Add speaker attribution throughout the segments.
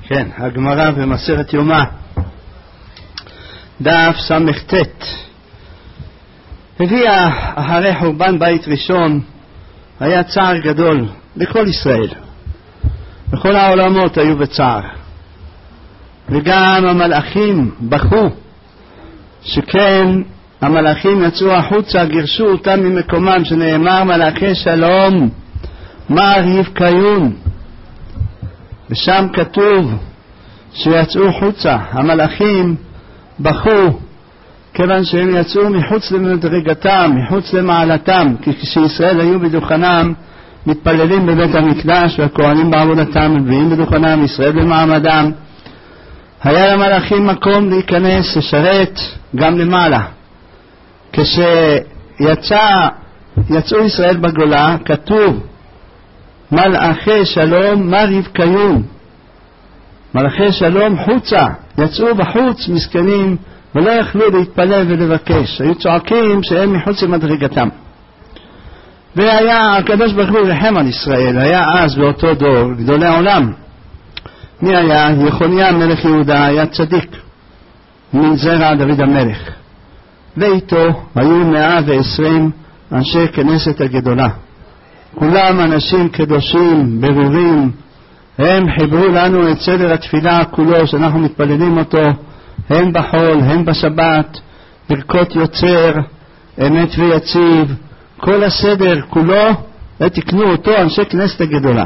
Speaker 1: כן, הגמרא במסכת יומא, דף ס"ט, הביאה אחרי חורבן בית ראשון, היה צער גדול לכל ישראל, בכל העולמות היו בצער, וגם המלאכים בכו, שכן המלאכים יצאו החוצה, גירשו אותם ממקומם, שנאמר מלאכי שלום מה יבקיון, ושם כתוב שיצאו חוצה. המלאכים בכו כיוון שהם יצאו מחוץ למדרגתם, מחוץ למעלתם, כי כשישראל היו בדוכנם מתפללים בבית המקדש, והכהנים בעבודתם מביאים בדוכנם, ישראל במעמדם, היה למלאכים מקום להיכנס לשרת גם למעלה. כשיצאו ישראל בגולה, כתוב מלאכי שלום מה יבקיון, מלאכי שלום חוצה, יצאו בחוץ מסכנים ולא יכלו להתפלל ולבקש, היו צועקים שהם מחוץ למדרגתם. והיה הקדוש ברוך הוא רחם על ישראל, היה אז באותו דור גדולי העולם. מי היה? יחוניה מלך יהודה, היה צדיק מן זרע דוד המלך, ואיתו היו 120 אנשי כנסת הגדולה, כולם אנשים קדושים ברורים. הם חיברו לנו את סדר התפילה כולו שאנחנו מתפללים אותו, הן בחול הן בשבת, ברכות יוצר, אמת ויציב, כל הסדר כולו, ותקנו אותו אנשי כנסת הגדולה.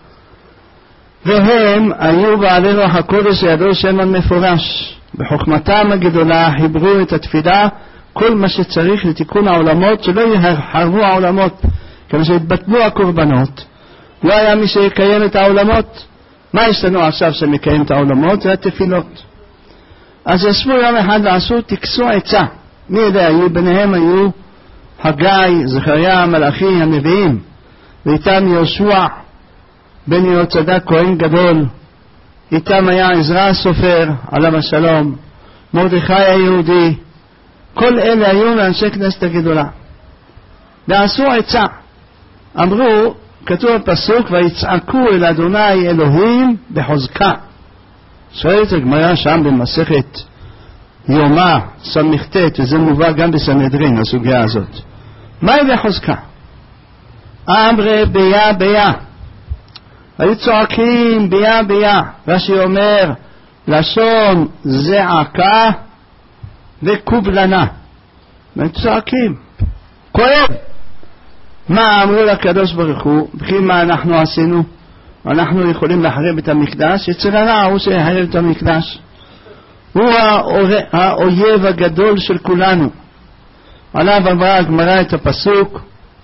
Speaker 1: והם היו בעלי רוח הקודש, ידעו שם המפורש, בחוכמתם הגדולה חיברו את התפילה, כל מה שצריך לתיקון העולמות, שלא יחרבו העולמות, כמה שהתבטלו הקורבנות, לא היה מי שיקיים את העולמות. מה יש לנו עכשיו שמקיים את העולמות? זה התפילות. אז ישבו יום אחד ועשו, תקסו עצה. מי יודע, ביניהם היו חגי, זכריה, המלאכי, הנביאים, ואיתם יהושע בן יהוצדק כהן גדול, איתם היה עזרא הסופר עליו השלום, מרדכי היהודי, כל אלה היו מאנשי כנסת הגדולה, ועשו עצה. אמרו, כתוב בפסוק, ויצעקו אל אדוני אלוהים בחוזקה. שואלת הגמרא שם במסכת יומא ס"ט, וזה מובא גם בסנהדרין, הסוגיה הזאת. מהי בחוזקה? אמרי ביה ביה, היו צועקים ביה ביה. רש"י אומר לשון זעקה וקובלנה, הם צועקים, כואב. מה אמרו לקדוש ברוך הוא? בכי מה אנחנו עשינו? אנחנו יכולים להחריב את המקדש? יצר הרע הוא שיחריב את המקדש, הוא האויב הגדול של כולנו. עליו אמרה הגמרא את הפסוק,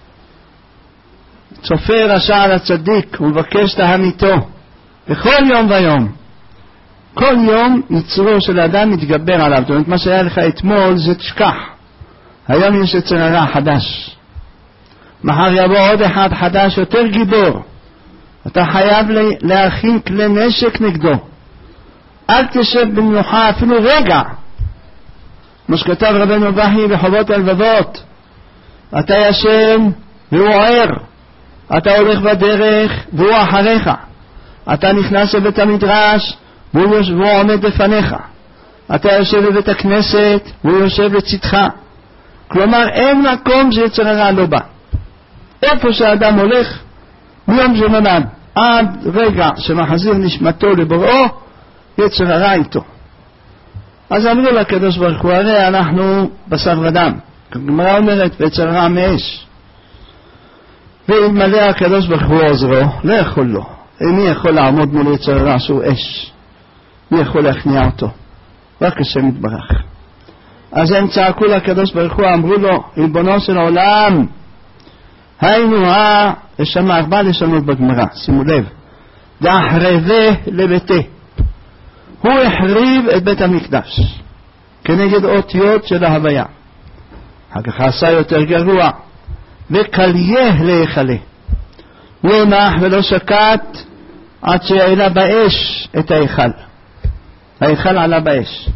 Speaker 1: צופה רשע על הצדיק ומבקש להמיתו בכל יום ויום. כל יום יצרו של האדם מתגבר עליו. זאת אומרת, מה שהיה לך אתמול זה תשכח, היום יש יצר הרע חדש, מחר יבוא עוד אחד חדש יותר גיבור, אתה חייב להכין כלי נשק נגדו, אל תשב במנוחה אפילו רגע. כמו שכתב רבנו בכי בחובות הלבבות, אתה ישן והוא ער, אתה הולך בדרך והוא אחריך, אתה נכנס לבית המדרש והוא עומד לפניך, אתה יושב בבית הכנסת והוא יושב לצדך. כלומר אין מקום שיצר הרע לא בא. איפה שהאדם הולך מיום שנולד עד רגע שמחזיר נשמתו לבוראו, יצר הרע איתו. אז אמרו לקדוש ברוך הוא, הרי אנחנו בשר ודם, הגמרא אומרת, ויצר הרע מאש, ואלמלא הקדוש ברוך הוא עוזרו לא יכול לו. מי יכול לעמוד מול יצר הרע שהוא אש? מי יכול להכניע אותו? רק השם יתברך. אז הם צעקו לקדוש ברוך הוא, אמרו לו, ריבונו של העולם, היינו יש שם 4 לשונות בגמרא, שימו לב, דאחרבה לביתה, הוא החריב את בית המקדש כנגד אותיות של ההוויה. אחר כך עשה יותר גרוע, וקליה להיכלה, לא נח ולא שקט עד שהעלה באש את ההיכל, ההיכל עלה באש.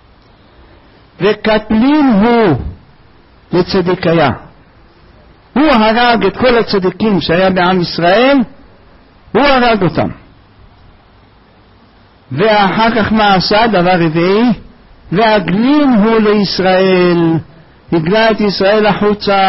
Speaker 1: וקטלין הוא לצדיקיה, הוא הרג את כל הצדיקים שהיה בעם ישראל, הוא הרג אותם. ואחר כך מה עשה? דבר רביעי, והגלים הוא לישראל, הגלה את ישראל החוצה,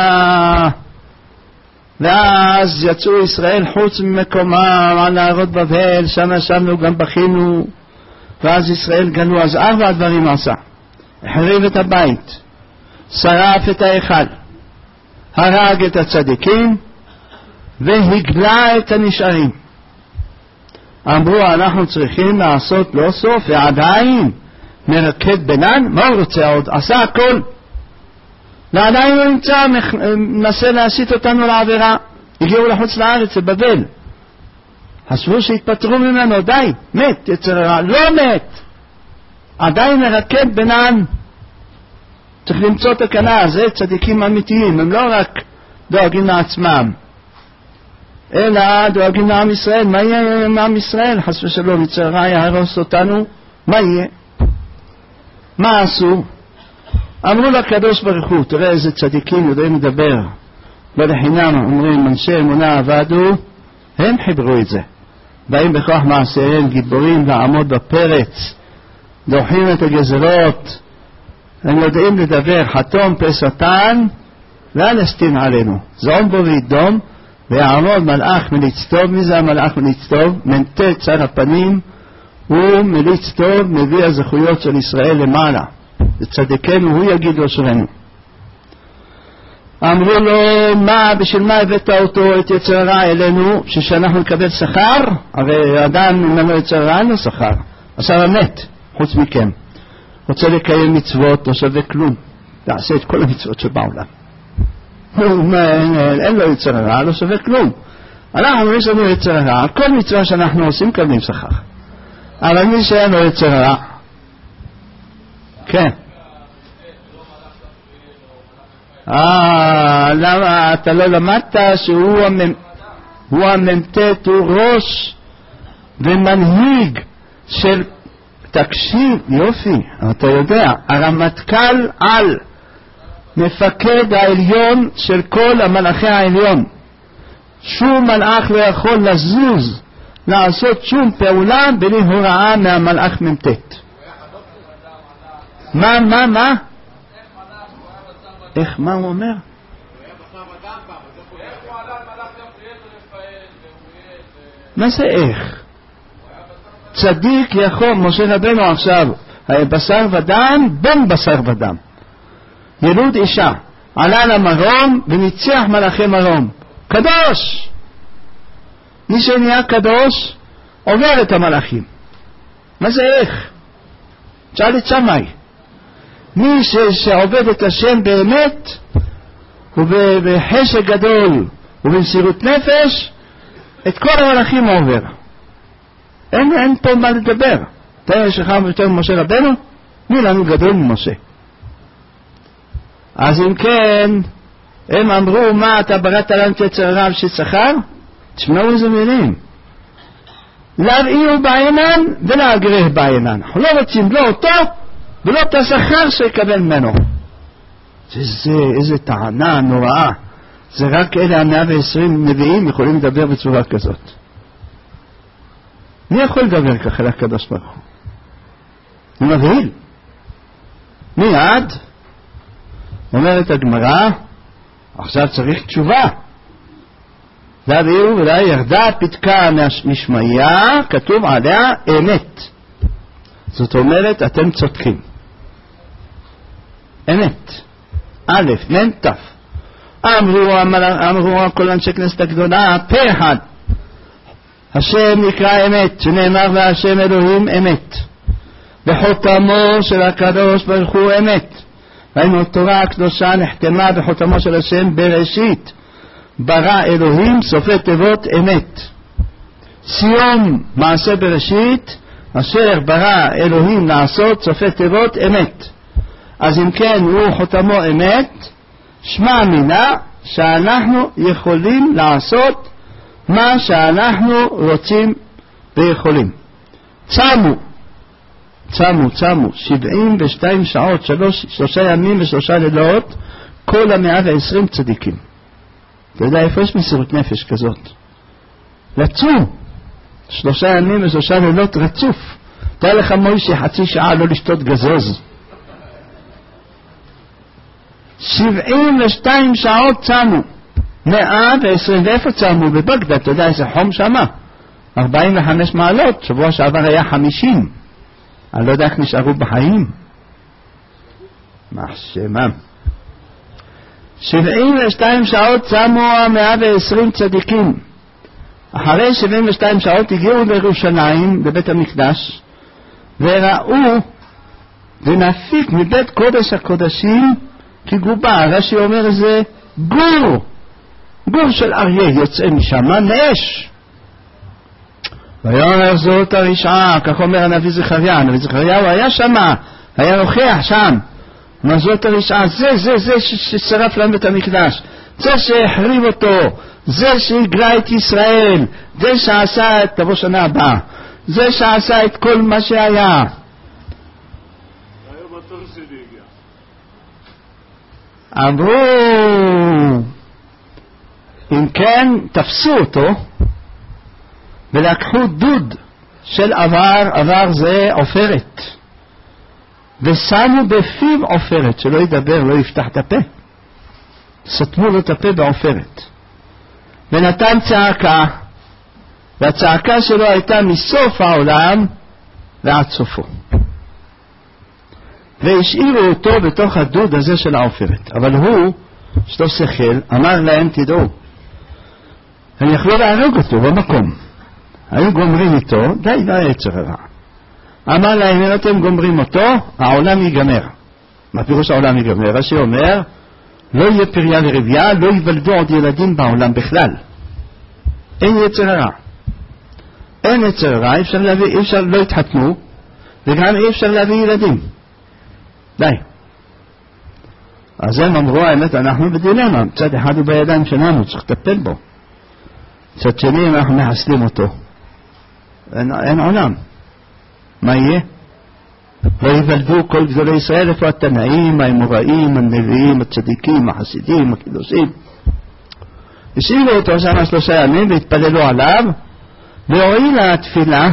Speaker 1: ואז יצאו ישראל חוץ ממקומם על נהרות בבל, שם ישבנו גם בכינו, ואז ישראל גלו. אז 4 דברים עשה: החריב את הבית, שרף את ההיכל, הרג את הצדיקים, והגלה את הנשארים. אמרו אנחנו צריכים לעשות לא סוף, ועדיין מרקד בינן. מה הוא רוצה עוד? עשה הכל, ועדיין לא נמצא, מנסה להסיט אותנו לעבירה. הגיעו לחוץ לארץ, לבבל, חשבו שהתפטרו ממנו, די, מת יצר הרע. לא מת, עדיין מרקד בינן. צריך למצוא תקנה. זה צדיקים אמיתיים, הם לא רק דואגים לעצמם, אלא דואגים לעם ישראל. מה יהיה עם עם ישראל? חס ושלום יצר הרע יהרוס אותנו, מה יהיה? מה עשו? אמרו לקדוש ברוך הוא, תראה איזה צדיקים יודעים לדבר, לא לחינם אומרים אנשי אמונה עבדו, הם חיברו את זה, באים בכוח מעשיהם גיבורים לעמוד בפרץ, דוחים את הגזרות, הם יודעים לדבר, חתום פסתן ואל יסתין עלינו, זעום בו וידום, ויעמוד מלאך מליץ טוב. מי זה המלאך מליץ טוב? מנטה צד הפנים, הוא מליץ טוב, מביא הזכויות של ישראל למעלה, לצדקנו הוא יגיד אשרינו. אמרו לו, מה, בשביל מה הבאת אותו את יצר הרע אלינו? שאנחנו נקבל שכר? הרי אדם ממנו יצר הרע אין לו שכר, עשה מת חוץ מכם, רוצה לקיים מצוות, לא שווה כלום, תעשה את כל המצוות שבעולם, אין לו יצר הרע, לא שווה כלום. אנחנו יש לנו יצר הרע, כל מצווה שאנחנו עושים קבלים שכר, אבל מי שאין לו יצר הרע, כן. למה אתה לא למדת שהוא הממתת, הוא ראש ומנהיג של, תקשיב יופי, אתה יודע, הרמטכ"ל על מפקד העליון של כל המלאכי העליון, שום מלאך לא יכול לזוז לעשות שום פעולה בלי הוראה מהמלאך ממתת. מה? איך, מה הוא אומר? מה זה איך? צדיק יכול, משה רבנו עכשיו, בשר ודם, בן בשר ודם, ילוד אישה, עלה למרום וניצח מלאכי מרום, קדוש. מי שנהיה קדוש עובר את המלאכים. מה זה איך? תשאל את שמאי. מי שעובד את השם באמת ובחשק גדול ובמסירות נפש, את כל המלאכים עובר. אין פה מה לדבר. אתה יש לך יותר ממשה רבנו? מי לנו גדול ממשה? אז אם כן, הם אמרו, מה אתה בראת לנו יצר הרע ששכר? תשמעו איזה מילים, להראיהו בעינן ולהגרח בעינן. אנחנו לא רוצים לא אותו ולא את השכר שיקבל ממנו. איזה טענה נוראה. זה רק אלה 120 נביאים יכולים לדבר בצורה כזאת. מי יכול לדבר ככה לקדוש ברוך הוא? הוא מבהיל. מיד אומרת הגמרא, עכשיו צריך תשובה. והביאו ולה ירדה פתקה משמעיה, כתוב עליה אמת. זאת אומרת אתם צודקים. אמת. א', נ', ת'. אמרו כל אנשי כנסת הגדולה פה אחד, השם נקרא אמת, שנאמר והשם אלוהים אמת, וחותמו של הקדוש ברוך הוא אמת. ראינו התורה הקדושה נחתמה בחותמו של השם בראשית ברא אלוהים, סופי תיבות אמת. סיום מעשה בראשית אשר ברא אלוהים לעשות, סופי תיבות אמת. אז אם כן הוא חותמו אמת, שמע מינה שאנחנו יכולים לעשות מה שאנחנו רוצים ויכולים. צמו 72 שעות, 3 ימים ו3 לילות, כל 120 צדיקים. אתה יודע איפה יש מסירות נפש כזאת? רצו 3 ימים ו3 לילות רצוף, תאר לך מוישה חצי שעה לא לשתות גזוז. 72 שעות צמו. 120, ואיפה צמו? בבגדד, אתה יודע איזה חום שמה? 45 מעלות, שבוע שעבר היה 50. אני לא יודע איך נשארו בחיים. מחשמם. 72 שעות צמו 120 צדיקים. אחרי 72 שעות הגיעו לירושלים, בבית המקדש, וראו ונפיק מבית קודש הקודשים כגובה. רש"י אומר זה גור, גור של אריה יוצא משם, נאש. ויאמר זאת הרשעה, כך אומר הנביא זכריה. הנביא זכריה הוא היה שם, היה נוכח שם. מה זאת הרשעה? זה ששרף להם את המקדש, זה שהחריב אותו, זה שהגלה את ישראל, זה שעשה את תבוא שנה הבאה, זה שעשה את כל מה שהיה. אמרו, אם כן תפסו אותו ולקחו דוד של עבר זה עופרת, ושמו בפיו עופרת, שלא ידבר, לא יפתח את הפה. סתמו לו את הפה בעופרת. ונתן צעקה, והצעקה שלו הייתה מסוף העולם ועד סופו. והשאירו אותו בתוך הדוד הזה של העופרת. אבל הוא, שטוב שכל, אמר להם, תדעו, הם יכלו להרוג אותו במקום. היו גומרים איתו, די לא יצר הרע. אמר להם, אם אתם גומרים אותו, העולם ייגמר. מה פירוש העולם ייגמר? רש"י אומר, לא יהיה פריה לרבייה, לא ייוולדו עוד ילדים בעולם בכלל. אין יצר הרע. אין יצר הרע, אי אפשר לא יתחתנו, וגם אי אפשר להביא ילדים. די. אז הם אמרו, האמת, אנחנו בדילמה. צד אחד הוא בידיים שלנו, צריך לטפל בו. צד שני, אנחנו מחסלים אותו. אין עולם. מה יהיה? לא יוולדו כל גדולי ישראל, איפה התנאים, האמוראים, הנביאים, הצדיקים, החסידים, הקדושים. השאירו אותו שם 3 ימים והתפללו עליו, והועילה התפילה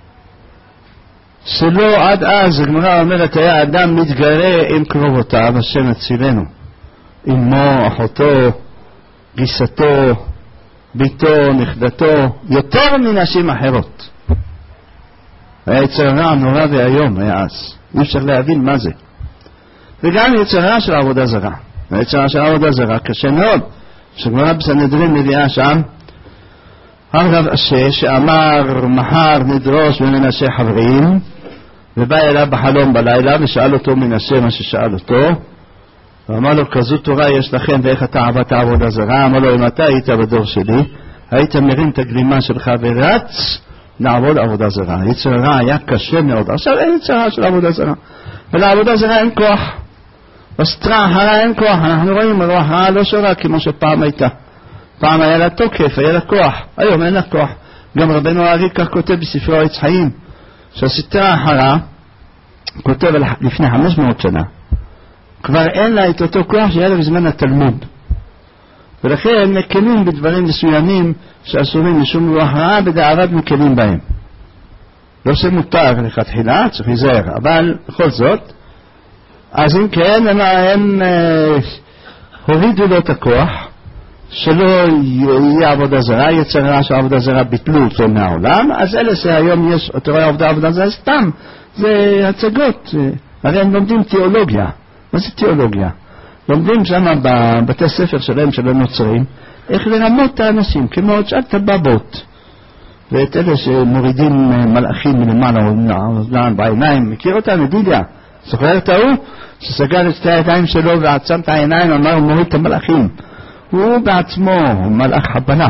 Speaker 1: שלו עד אז. הגמרא אומרת, היה אדם מתגרה עם קרובותיו, השם הצילנו, אמו, אחותו, גיסתו, ביתו, נכדתו, יותר מנשים אחרות. היה יצר רע נורא והיום, היה אז. אי אפשר להבין מה זה. וגם יצר רע של עבודה זרה. היצר רע של עבודה זרה קשה מאוד. שגמרא בסנהדרין מביאה שם, הרב אשה שאמר מחר נדרוש ממנשה חברים, ובא אליו בחלום בלילה ושאל אותו מנשה מה ששאל אותו, ואמר לו, כזו תורה יש לכם ואיך אתה עבדת עבודה זרה? אמר לו, אם אתה היית בדור שלי, היית מרים את הגלימה שלך ורץ לעבוד עבודה זרה. יצר רע היה קשה מאוד. עכשיו אין יצר רע של עבודה זרה, ולעבודה זרה אין כוח. בסטרה הרע אין כוח. אנחנו רואים הרוח הרע לא שורה כמו שפעם הייתה. פעם היה לה תוקף, היה לה כוח. היום אין לה כוח. גם רבנו הארי כך כותב בספרו עץ חיים, שהסטרה הרע כותב לפני 500 שנה, כבר אין לה את אותו כוח שהיה לה בזמן התלמוד. ולכן מקלים בדברים מסוימים שאסורים משום רוח רעה, בדעבד מקלים בהם. לא שמותר לכתחילה, צריך להיזהר, אבל בכל זאת, אז אם כן, הם הורידו לו את הכוח, שלא יהיה עבודה זרה, יצר רע של עבודה זרה ביטלו אותו מהעולם. אז אלה שהיום יש, אתה רואה עבודה זרה, סתם, זה הצגות. הרי הם לומדים תיאולוגיה. מה זה תיאולוגיה? לומדים שם בבתי ספר שלהם, של הנוצרים, איך לרמות את האנשים, כמו את שעת הבבות. ואת אלה שמורידים מלאכים מלמעלה או בעיניים, מכיר אותם, ידידיה? זוכר את ההוא שסגר את שתי הידיים שלו ועצם את העיניים, אמר, הוא מוריד את המלאכים. הוא בעצמו מלאך חבלה.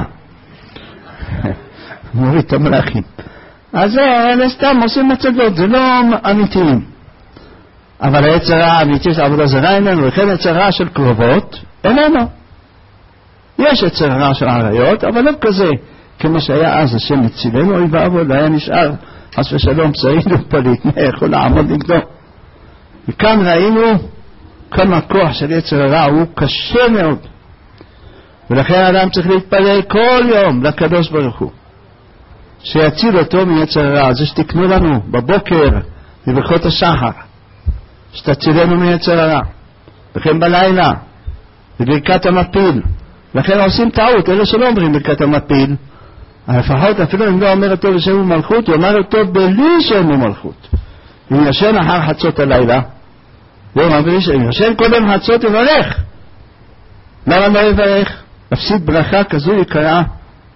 Speaker 1: מוריד את המלאכים. אז אלה סתם עושים מצגות, זה לא אמיתיים. אבל היצר רע האמיתי של עבודה זרה איננו, וכן היצר רע של קרובות איננו. יש יצר רע של עריות, אבל לא כזה, כמו שהיה אז השם מצילנו, אוי ואבוי, היה נשאר חס ושלום צעיד ופליט, יכול לעמוד נגדו. וכאן ראינו כמה כוח של יצר רע הוא קשה מאוד. ולכן האדם צריך להתפלל כל יום לקדוש ברוך הוא, שיציל אותו מיצר הרע. זה שתקנו לנו בבוקר בברכות השחר, שתצילנו מיצר הרע, וכן בלילה בברכת המפיל. לכן עושים טעות אלה שלא אומרים ברכת המפיל, לפחות אפילו אם לא אומר אותו בשם ומלכות, הוא אומר אותו בלי שם ומלכות. אם ישן אחר חצות הלילה, הוא אומר בלי שם, ישן קודם חצות יברך. למה לא יברך? להפסיד ברכה כזו יקרה,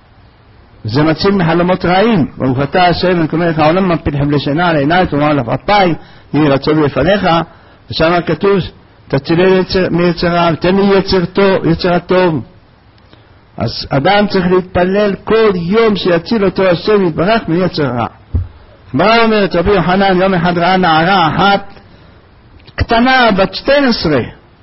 Speaker 1: זה מציל מחלומות רעים. ברוך אתה השם ונקונה לך העולם מפיל חבלי שינה על עיניי תאמר לך אפי יהי רצון לפניך, ושם כתוב תצילי מיצר רע, תן לי יצר הטוב. אז אדם צריך להתפלל כל יום שיציל אותו השם יתברך מיצר רע. מה אומרת רבי יוחנן? יום אחד ראה נערה אחת קטנה בת 12,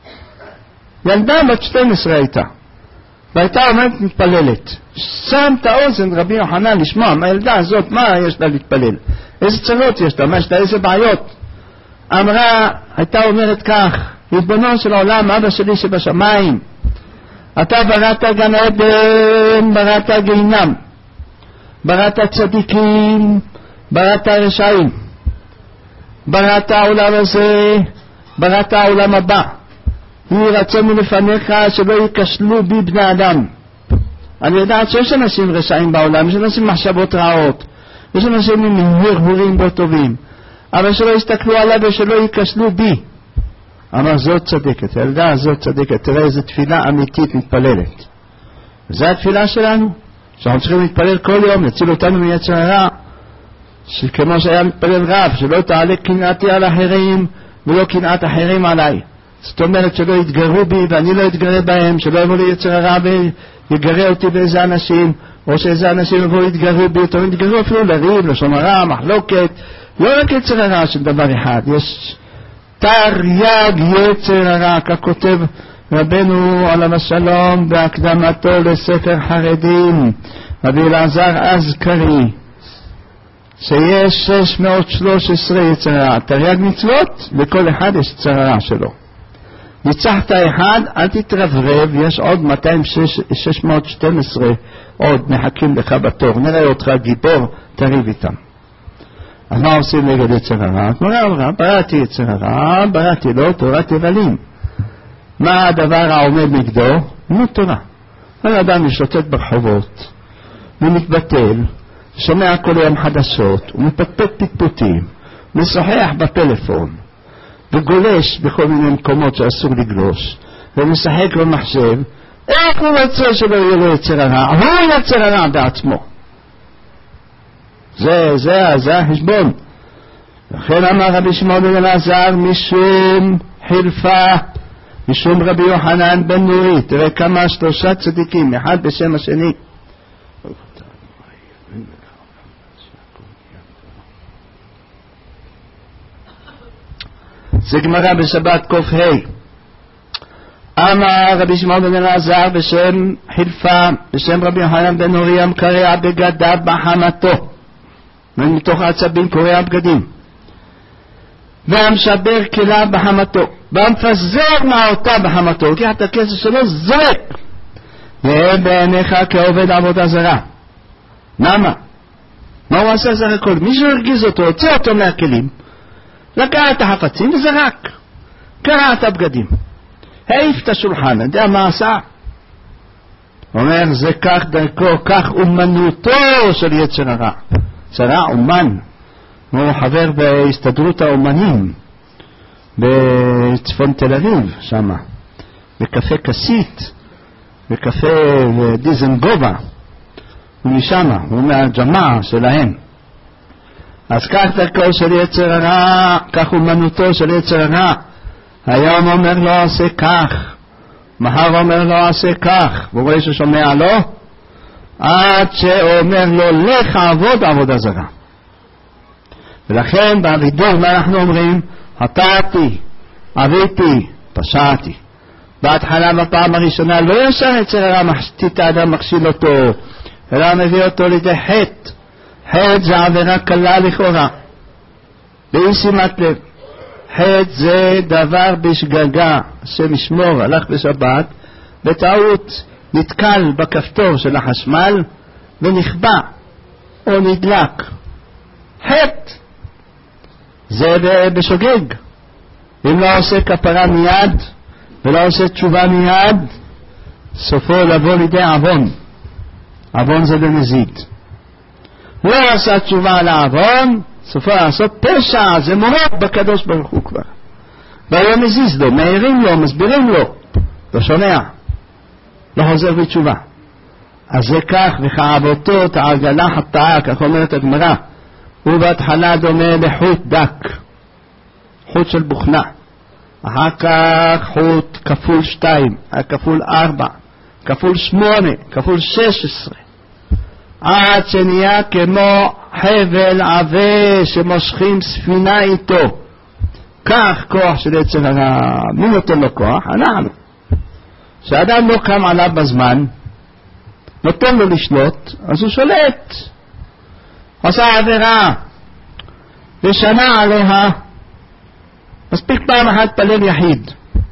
Speaker 1: ילדה בת 12 הייתה, והייתה עומדת מתפללת. שם את האוזן רבי יוחנן לשמוע מה הילדה הזאת, מה יש לה להתפלל, איזה צרות יש לה, מה יש לה, איזה בעיות. אמרה, הייתה אומרת כך: ריבונו של העולם, אבא שלי שבשמיים, אתה בראת גן עדן, בראת גיהינום, בראת צדיקים, בראת רשעים, בראת העולם הזה, בראת העולם הבא. יהי רצון מלפניך שלא ייכשלו בי בני אדם. אני יודעת שיש אנשים רשעים בעולם, יש אנשים מחשבות רעות, יש אנשים עם הרהורים בו טובים, אבל שלא יסתכלו עליו ושלא ייכשלו בי. אמר זאת צדקת, הילדה הזאת צדקת. תראה איזו תפילה אמיתית מתפללת. וזו התפילה שלנו, שאנחנו צריכים להתפלל כל יום, להציל אותנו מיצר הרע, שכמו שהיה מתפלל רב, שלא תעלה קנאתי על אחרים ולא קנאת אחרים עליי. זאת אומרת שלא יתגרו בי ואני לא אתגרה בהם, שלא יבוא לי יצר הרע ויגרה אותי באיזה אנשים, או שאיזה אנשים יבואו יתגרו בי, או יתגרו אפילו לריב, לשון הרע, מחלוקת. לא רק יצר הרע של דבר אחד, יש תרי"ג יצר הרע, כך כותב רבנו עליו השלום בהקדמתו לספר חרדים, רבי אלעזר אזכרי, שיש 613 יצר הרע, תרי"ג מצוות, לכל אחד יש יצר הרע שלו. ניצחת אחד, אל תתרברב, יש עוד 612 עוד מחכים לך בתור, נראה אותך גיבור, תריב איתם. אז מה עושים נגד יצר הרע? בראתי יצר הרע, בראתי לו תורת יבלים. מה הדבר העומד נגדו? נו תורה. האדם משוטט ברחובות, הוא מתבטל, שומע כל יום חדשות, הוא מפטפט פטפוטים, משוחח בפלאפון, וגולש בכל מיני מקומות שאסור לגלוש, ומשחק במחשב. איך הוא רוצה שלא יהיה לו יצר הרע? הוא יצר הרע בעצמו. זה החשבון. לכן אמר רבי שמעון בן אלעזר, משום חילפה, משום רבי יוחנן בן נורי. תראה כמה 3 צדיקים, אחד בשם השני. זה גמרא בשבת ק"ה. אמר רבי שמעון בן אלעזר בשם חילפה, בשם רבי יוחנן בן נורי, המקרע בגדיו בחמתו, ומתוך העצבים קורע בגדים, והמשבר כליו בחמתו, והמפזר מעותיו בחמתו, לוקח את הכסף שלו, זרק. יהיה בעיניך כעובד עבודה זרה. למה? מה הוא עשה זר הכל? מישהו הרגיז אותו, הוצא אותו מהכלים, לקח את החפצים וזרק, קרע את הבגדים, העיף את השולחן. יודע מה עשה? אומר, זה כך דרכו, כך אומנותו של יצר הרע. יצר אומן, הוא חבר בהסתדרות האומנים בצפון תל אביב, שמה בקפה כסית, בקפה דיזנגובה, הוא משמה, הוא מהג'מעה שלהם. אז כך דרכו של יצר הרע, כך אומנותו של יצר הרע. היום אומר לו עשה כך, מחר אומר לו עשה כך, והוא רואה ששומע לו, עד שאומר לו לך עבוד עבודה זרה. ולכן בעבידור מה אנחנו אומרים? חטאתי, עביתי, פשעתי. בהתחלה בפעם הראשונה לא ישר יצר הרע מחשתית האדם מכשיל אותו, אלא מביא אותו לידי חטא. חטא זה עבירה קלה לכאורה, באי שימת לב. חטא זה דבר בשגגה, השם ישמור, הלך בשבת, בטעות נתקל בכפתור של החשמל ונכבה. או נדלק. חטא. זה בשוגג. אם לא עושה כפרה מיד, ולא עושה תשובה מיד, סופו לבוא לידי עוון. עוון זה בנזיד. לא עשה תשובה על העוון, סופו לעשות פשע, זה מורד בקדוש ברוך הוא כבר. והוא מזיז לו, מעירים לו, מסבירים לו, לא שומע, לא חוזר בתשובה. אז זה כך, וכעבותות העגלה חטאה, כך אומרת הגמרא, הוא בהתחלה דומה לחוט דק, חוט של בוכנה, אחר כך חוט כפול 2, כפול 4, כפול 8, כפול 16, עד שנהיה כמו חבל עבה שמושכים ספינה איתו. כך כוח של יצר הרע. מי נותן לו כוח? אנחנו. כשאדם לא קם עליו בזמן, נותן לו לשלוט, אז הוא שולט. עושה עבירה ושנה עליה, מספיק פעם אחת פלל יחיד.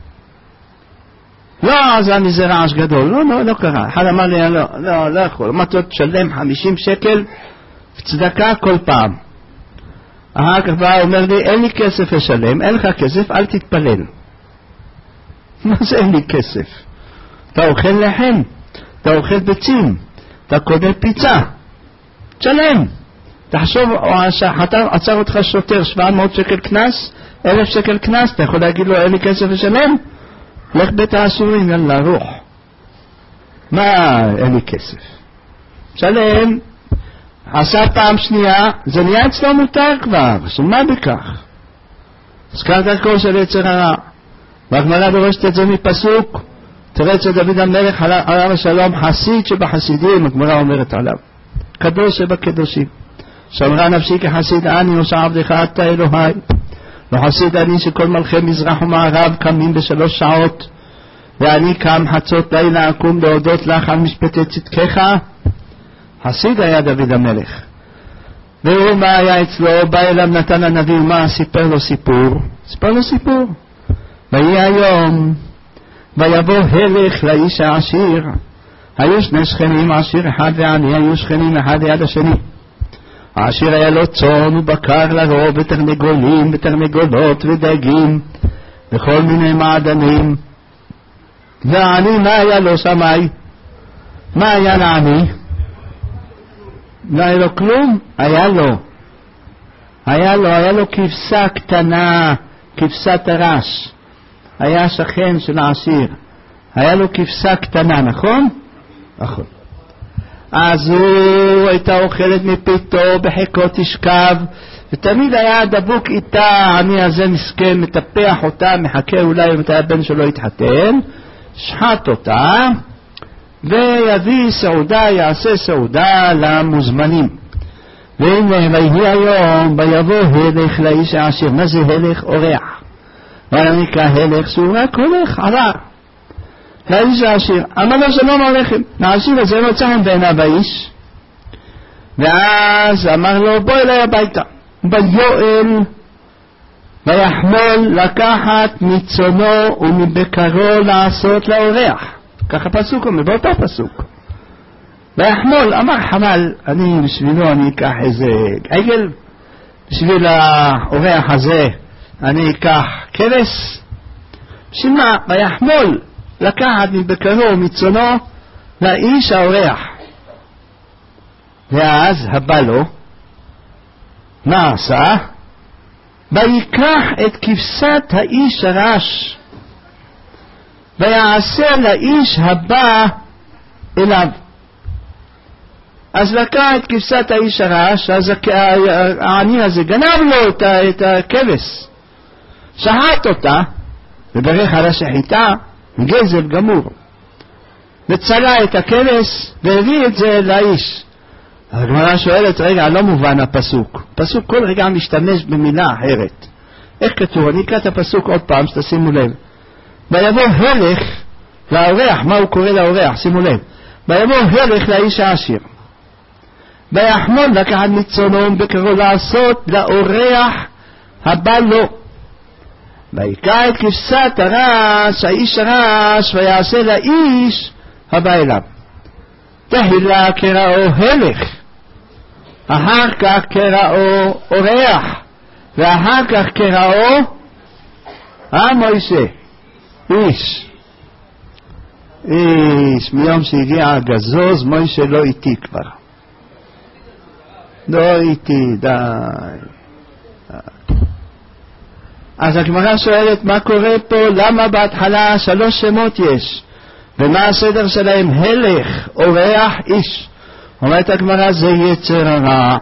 Speaker 1: לא עזר מזה רעש גדול, לא קרה. אחד אמר לי, לא יכול, אמרתי תשלם 50 שקל צדקה כל פעם. אחר כך בא אומר לי, אין לי כסף לשלם, אין לך כסף, אל תתפלל. מה זה אין לי כסף? אתה אוכל לחם, אתה אוכל ביצים, אתה קונה פיצה, תשלם. תחשוב, עצר אותך שוטר 700 שקל כנס, 1,000 שקל כנס, אתה יכול להגיד לו, אין לי כסף לשלם? לך בית האסורים, יאללה, רוח. מה, אין לי כסף? שלם. עשה פעם שנייה, זה נהיה אצלו מותר כבר, שמה בכך? הזכרת הכל של יצר הרע. והגמרא דורשת את זה מפסוק, תראה אצל דוד המלך עליו השלום, חסיד שבחסידים, הגמרא אומרת עליו, קדוש שבקדושים. שמרה נפשי כחסיד אני נושא עבדך אתה אלוהי. לא חסיד אני שכל מלכי מזרח ומערב קמים ב3 שעות, ואני קם חצות לילה אקום להודות לך על משפטי צדקך. חסיד היה דוד המלך. והוא מה היה אצלו? בא אליו נתן הנביא, מה? סיפר לו סיפור. ויהי היום, ויבוא הלך לאיש העשיר. היו שני שכנים, עשיר אחד ועני, היו שכנים אחד ליד השני. העשיר היה לו צאן ובקר לרוב, ותרנגולים ותרנגולות ודגים וכל מיני מעדנים. והעני, מה היה לו שמאי? מה היה לעני? לא היה לו כלום? היה לו כבשה קטנה, כבשת הרש. היה שכן של העשיר, היה לו כבשה קטנה, נכון? נכון. אז הוא הייתה אוכלת מפיתו, בחיקו תשכב, ותמיד היה דבוק איתה. העני הזה מסכן, מטפח אותה, מחכה אולי מתי הבן שלו יתחתן, שחט אותה ויביא סעודה, יעשה סעודה למוזמנים. והנה ויהי היום, ויבוא הלך לאיש העשיר. מה זה הלך? אורח. אבל נקרא הלך שהוא רק הולך עבר לאיש העשיר. אמר לו שלום עליכם. העשיר הזה מצא חן בעיניו האיש, ואז אמר לו בוא אליי הביתה. ויואל ויחמול לקחת מצונו ומבקרו לעשות לאורח. ככה פסוק אומר, באותו פסוק. ויחמול, אמר חמל, אני בשבילו אני אקח איזה עגל, בשביל האורח הזה אני אקח כבש. בשביל מה? ויחמול לקחת מבקרו ומצונו לאיש האורח. ואז הבא לו, מה עשה? ויקח את כבשת האיש הרש ויעשה לאיש הבא אליו. אז לקח את כבשת האיש הרש, אז העני הזה גנב לו את הכבש, שחט אותה וברך על השחיטה גזל גמור, וצלה את הכבש והביא את זה לאיש. הגמרא שואלת, רגע, לא מובן הפסוק. פסוק כל רגע משתמש במילה אחרת. איך כתוב? אני אקרא את הפסוק עוד פעם, שתשימו לב. ויבוא הלך לאורח. מה הוא קורא לאורח? שימו לב. ויבוא הלך לאיש העשיר, ויחמול לקחת מצונו ובקרו לעשות לאורח הבא לו. ויקח את כבשת הרש, האיש הרש, ויעשה לאיש הבא אליו. תהילה קראו הלך, אחר כך קראו אורח, ואחר כך קראו מוישה, איש. מיום שהגיע הגזוז מוישה לא איתי כבר, לא איתי, די. אז הגמרא שואלת מה קורה פה, למה בהתחלה 3 שמות יש, ומה הסדר שלהם? הלך, אורח, איש. אומרת הגמרא זה יצר הרע.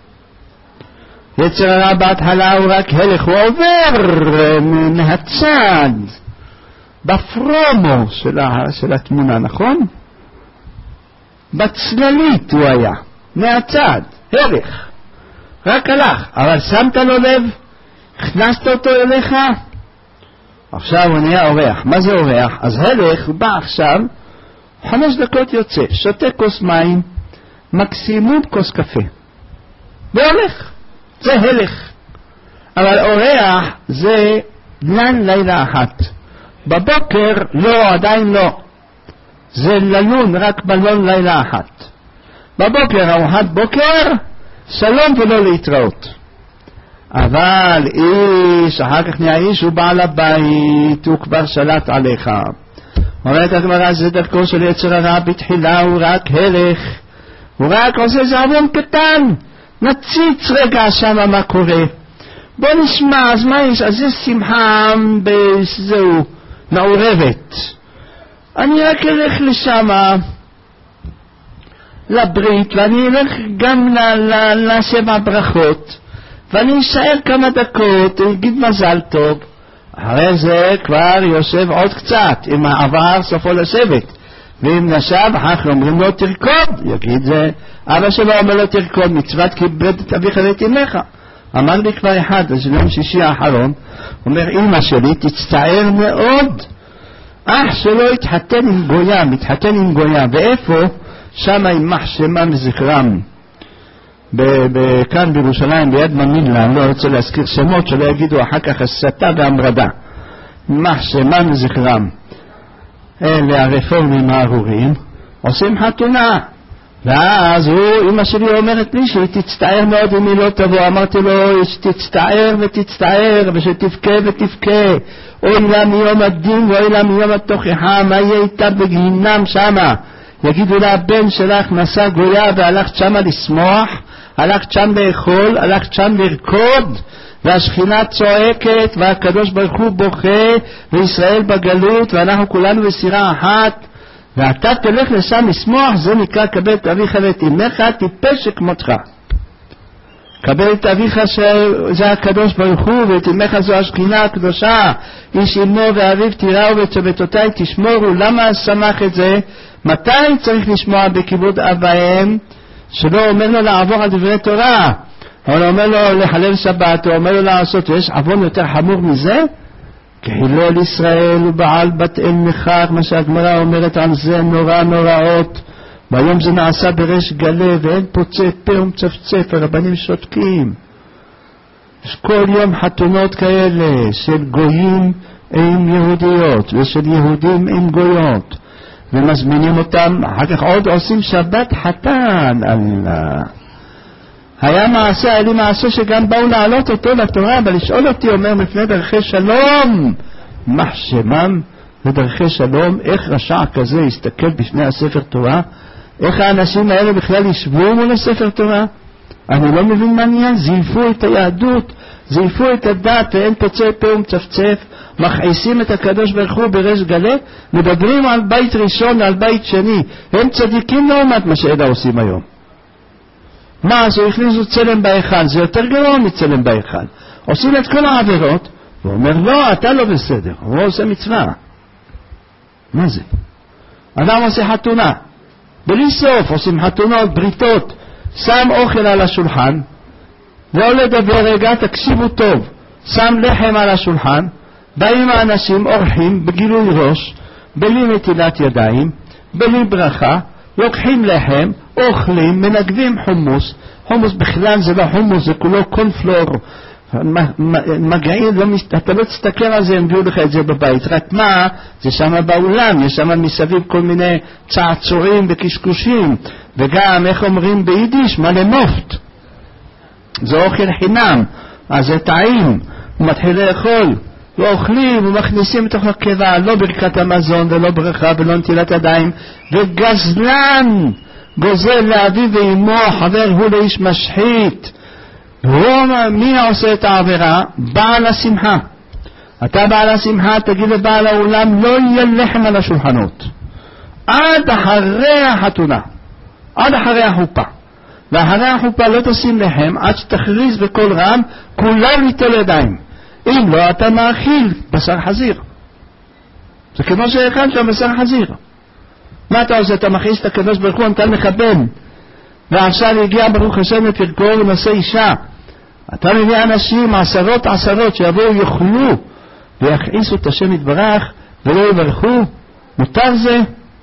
Speaker 1: יצר הרע בהתחלה הוא רק הלך, הוא עובר מהצד בפרומו של התמונה, נכון? בצללית הוא היה מהצד, הלך, רק הלך. אבל שמת לו לב, הכנסת אותו אליך, עכשיו הוא נהיה אורח. מה זה אורח? אז הלך הוא בא עכשיו 5 דקות יוצא, שותה כוס מים, מקסימום כוס קפה והולך, זה הלך. אבל אורח זה לילה אחת, בבוקר לא, עדיין לא, זה ללון רק בלון לילה אחת. בבוקר ארוחת בוקר, שלום ולא להתראות. אבל איש, אחר כך נהיה איש, הוא בעל הבית, הוא כבר שלט עליך. אומרת הגמרא, זה דרכו של יצר הרע, בתחילה הוא רק הלך, הוא רק עושה זעבון קטן. נציץ רגע שמה מה קורה, בוא נשמע, אז מה יש? אז זה שמחה בזהו מעורבת. אני רק אלך לשם לברית, ואני אלך גם לשבע ברכות, ואני אשאר כמה דקות, אגיד מזל טוב. אחרי זה כבר יושב עוד קצת, אם העבר סופו לשבת, ואם נשב, אחר אומרים לו תרקוד, יגיד זה, אבא שלו אומר לו תרקוד, מצוות כיבד את אביך ואת אמך. אמר לי כבר אחד, אז יום שישי האחרון, אומר, אמא שלי תצטער מאוד, אח שלו התחתן עם גויה, מתחתן עם גויה, ואיפה? שם יימח שמם וזכרם, כאן בירושלים, ביד ממילה, אני לא רוצה להזכיר שמות, שלא יגידו אחר כך הסתה והמרדה, יימח שמם וזכרם. אלה הרפורמים הארורים עושים חתונה, ואז אמא שלי אומרת לי שהיא תצטער מאוד אם היא לא תבוא. אמרתי לו שתצטער ותצטער ושתבכה ותבכה, אוי לה מיום הדין ואוי לה מיום התוכחה, מה יהיה איתה בגיהינם שמה? יגידו לה, הבן שלך נסע גויה והלכת שמה לשמוח, הלכת שם לאכול, הלכת שם לרקוד, והשכינה צועקת והקדוש ברוך הוא בוכה וישראל בגלות ואנחנו כולנו בסירה אחת, ואתה תלך לשם לשמוח. זה נקרא קבל את אביך ואת אמך, טיפש שכמותך. קבל את אביך שזה הקדוש ברוך הוא, ואת אמך זו השכינה הקדושה, איש אמו ואביו תיראו וצוותותי תשמורו. למה שמח את זה? מתי צריך לשמוע בכיבוד אביהם? שלא אומר לו לעבור על דברי תורה, אבל אומר לו לחלל שבת, הוא אומר לו לעשות, יש עוון יותר חמור מזה? כהילל ישראל ובעל בת אל נכח, מה שהגמרא אומרת על זה, נורא נוראות. והיום זה נעשה בריש גלי ואין פוצה פה ומצפצף, הרבנים שותקים. יש כל יום חתונות כאלה של גויים עם יהודיות ושל יהודים עם גויות, ומזמינים אותם, אחר כך עוד עושים שבת חתן. היה לי מעשה שגם באו לעלות אותו לתורה, אבל לשאול אותי, אומר, מפני דרכי שלום, מחשמם ודרכי שלום, איך רשע כזה יסתכל בפני הספר תורה? איך האנשים האלה בכלל ישבו מול הספר תורה? אני לא מבין מה נהיה, זייפו את היהדות, זייפו את הדת, ואין פוצה פה ומצפצף, מכעיסים את הקדוש ברוך הוא בריש גלי, מדברים על בית ראשון, על בית שני, הם צדיקים לעומת מה שאלה עושים היום. מה, אז הכניסו צלם בהיכל, זה יותר גרוע מצלם בהיכל. עושים את כל העבירות, והוא אומר, לא, אתה לא בסדר, הוא לא עושה מצווה. מה זה? אדם עושה חתונה, בלי סוף עושים חתונות, בריתות, שם אוכל על השולחן, לא לדבר רגע, תקשיבו טוב, שם לחם על השולחן, באים האנשים, אורחים, בגילוי ראש, בלי נטילת ידיים, בלי ברכה, לוקחים לחם, אוכלים, מנגבים חומוס. חומוס בכלל זה לא חומוס, זה כולו קונפלור, מגעיל, אתה לא תסתכל על זה, הם הביאו לך את זה בבית. רק מה, זה שם באולם, יש שם מסביב כל מיני צעצועים וקשקושים, וגם, איך אומרים ביידיש, מלא מופת. זה אוכל חינם, אז זה טעים, הוא מתחיל לאכול, ואוכלים ומכניסים לתוך הקיבה, לא ברכת המזון ולא ברכה ולא נטילת ידיים, וגזלן גוזל לאביו ואמו, חבר הוא לאיש משחית. מי עושה את העבירה? בעל השמחה. אתה בעל השמחה, תגיד לבעל העולם, לא יהיה לחם על השולחנות עד אחרי החתונה, עד אחרי החופה, ואחרי החופה לא תשים לחם עד שתכריז בקול רם, כולם ליטול ידיים. אם לא, אתה מאכיל בשר חזיר. זה כמו שאכל שם בשר חזיר. מה אתה עושה? אתה מכניס את הקדוש ברוך הוא, נתן לך בן, ועכשיו הגיע ברוך השם לפרקו ונושא אישה. אתה מביא אנשים, עשרות שיבואו יאכלו ויכעיסו את השם יתברך ולא יברכו. מותר זה?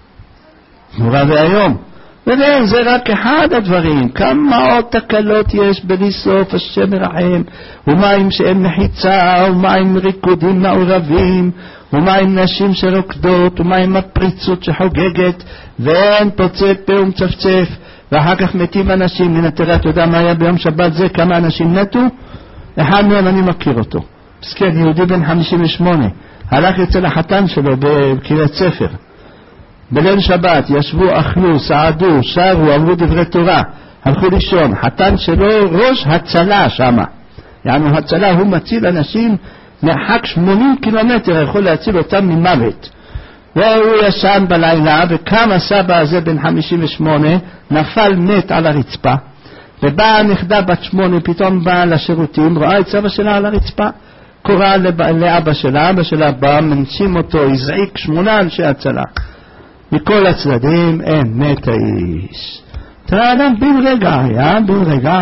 Speaker 1: נורא והיום. וזה רק אחד הדברים. כמה עוד תקלות יש בלי סוף, השם מרחם. ומה עם שאין מחיצה, ומה עם ריקודים מעורבים, ומה עם נשים שרוקדות, ומה עם הפריצות שחוגגת, ואין פוצה פה ומצפצף, ואחר כך מתים אנשים. הנה תראה, אתה יודע מה היה ביום שבת זה? כמה אנשים מתו? אחד מהם אני מכיר אותו. מסכן, יהודי בן 58, הלך אצל החתן שלו בקריית ספר. בליל שבת ישבו, אכלו, סעדו, שרו, אמרו דברי תורה, הלכו לישון. חתן שלו ראש הצלה שמה. יענו הצלה, הוא מציל אנשים מרחק 80 קילומטר, יכול להציל אותם ממוות. והוא ישן בלילה, וקם הסבא הזה בן 58, נפל מת על הרצפה, ובאה הנכדה בת 8, פתאום באה לשירותים, רואה את סבא שלה על הרצפה, קורא לאבא שלה, אבא שלה בא, מנשים אותו, הזעיק 8 אנשי הצלה. מכל הצדדים, אין, מת האיש. תראה, אדם בן רגע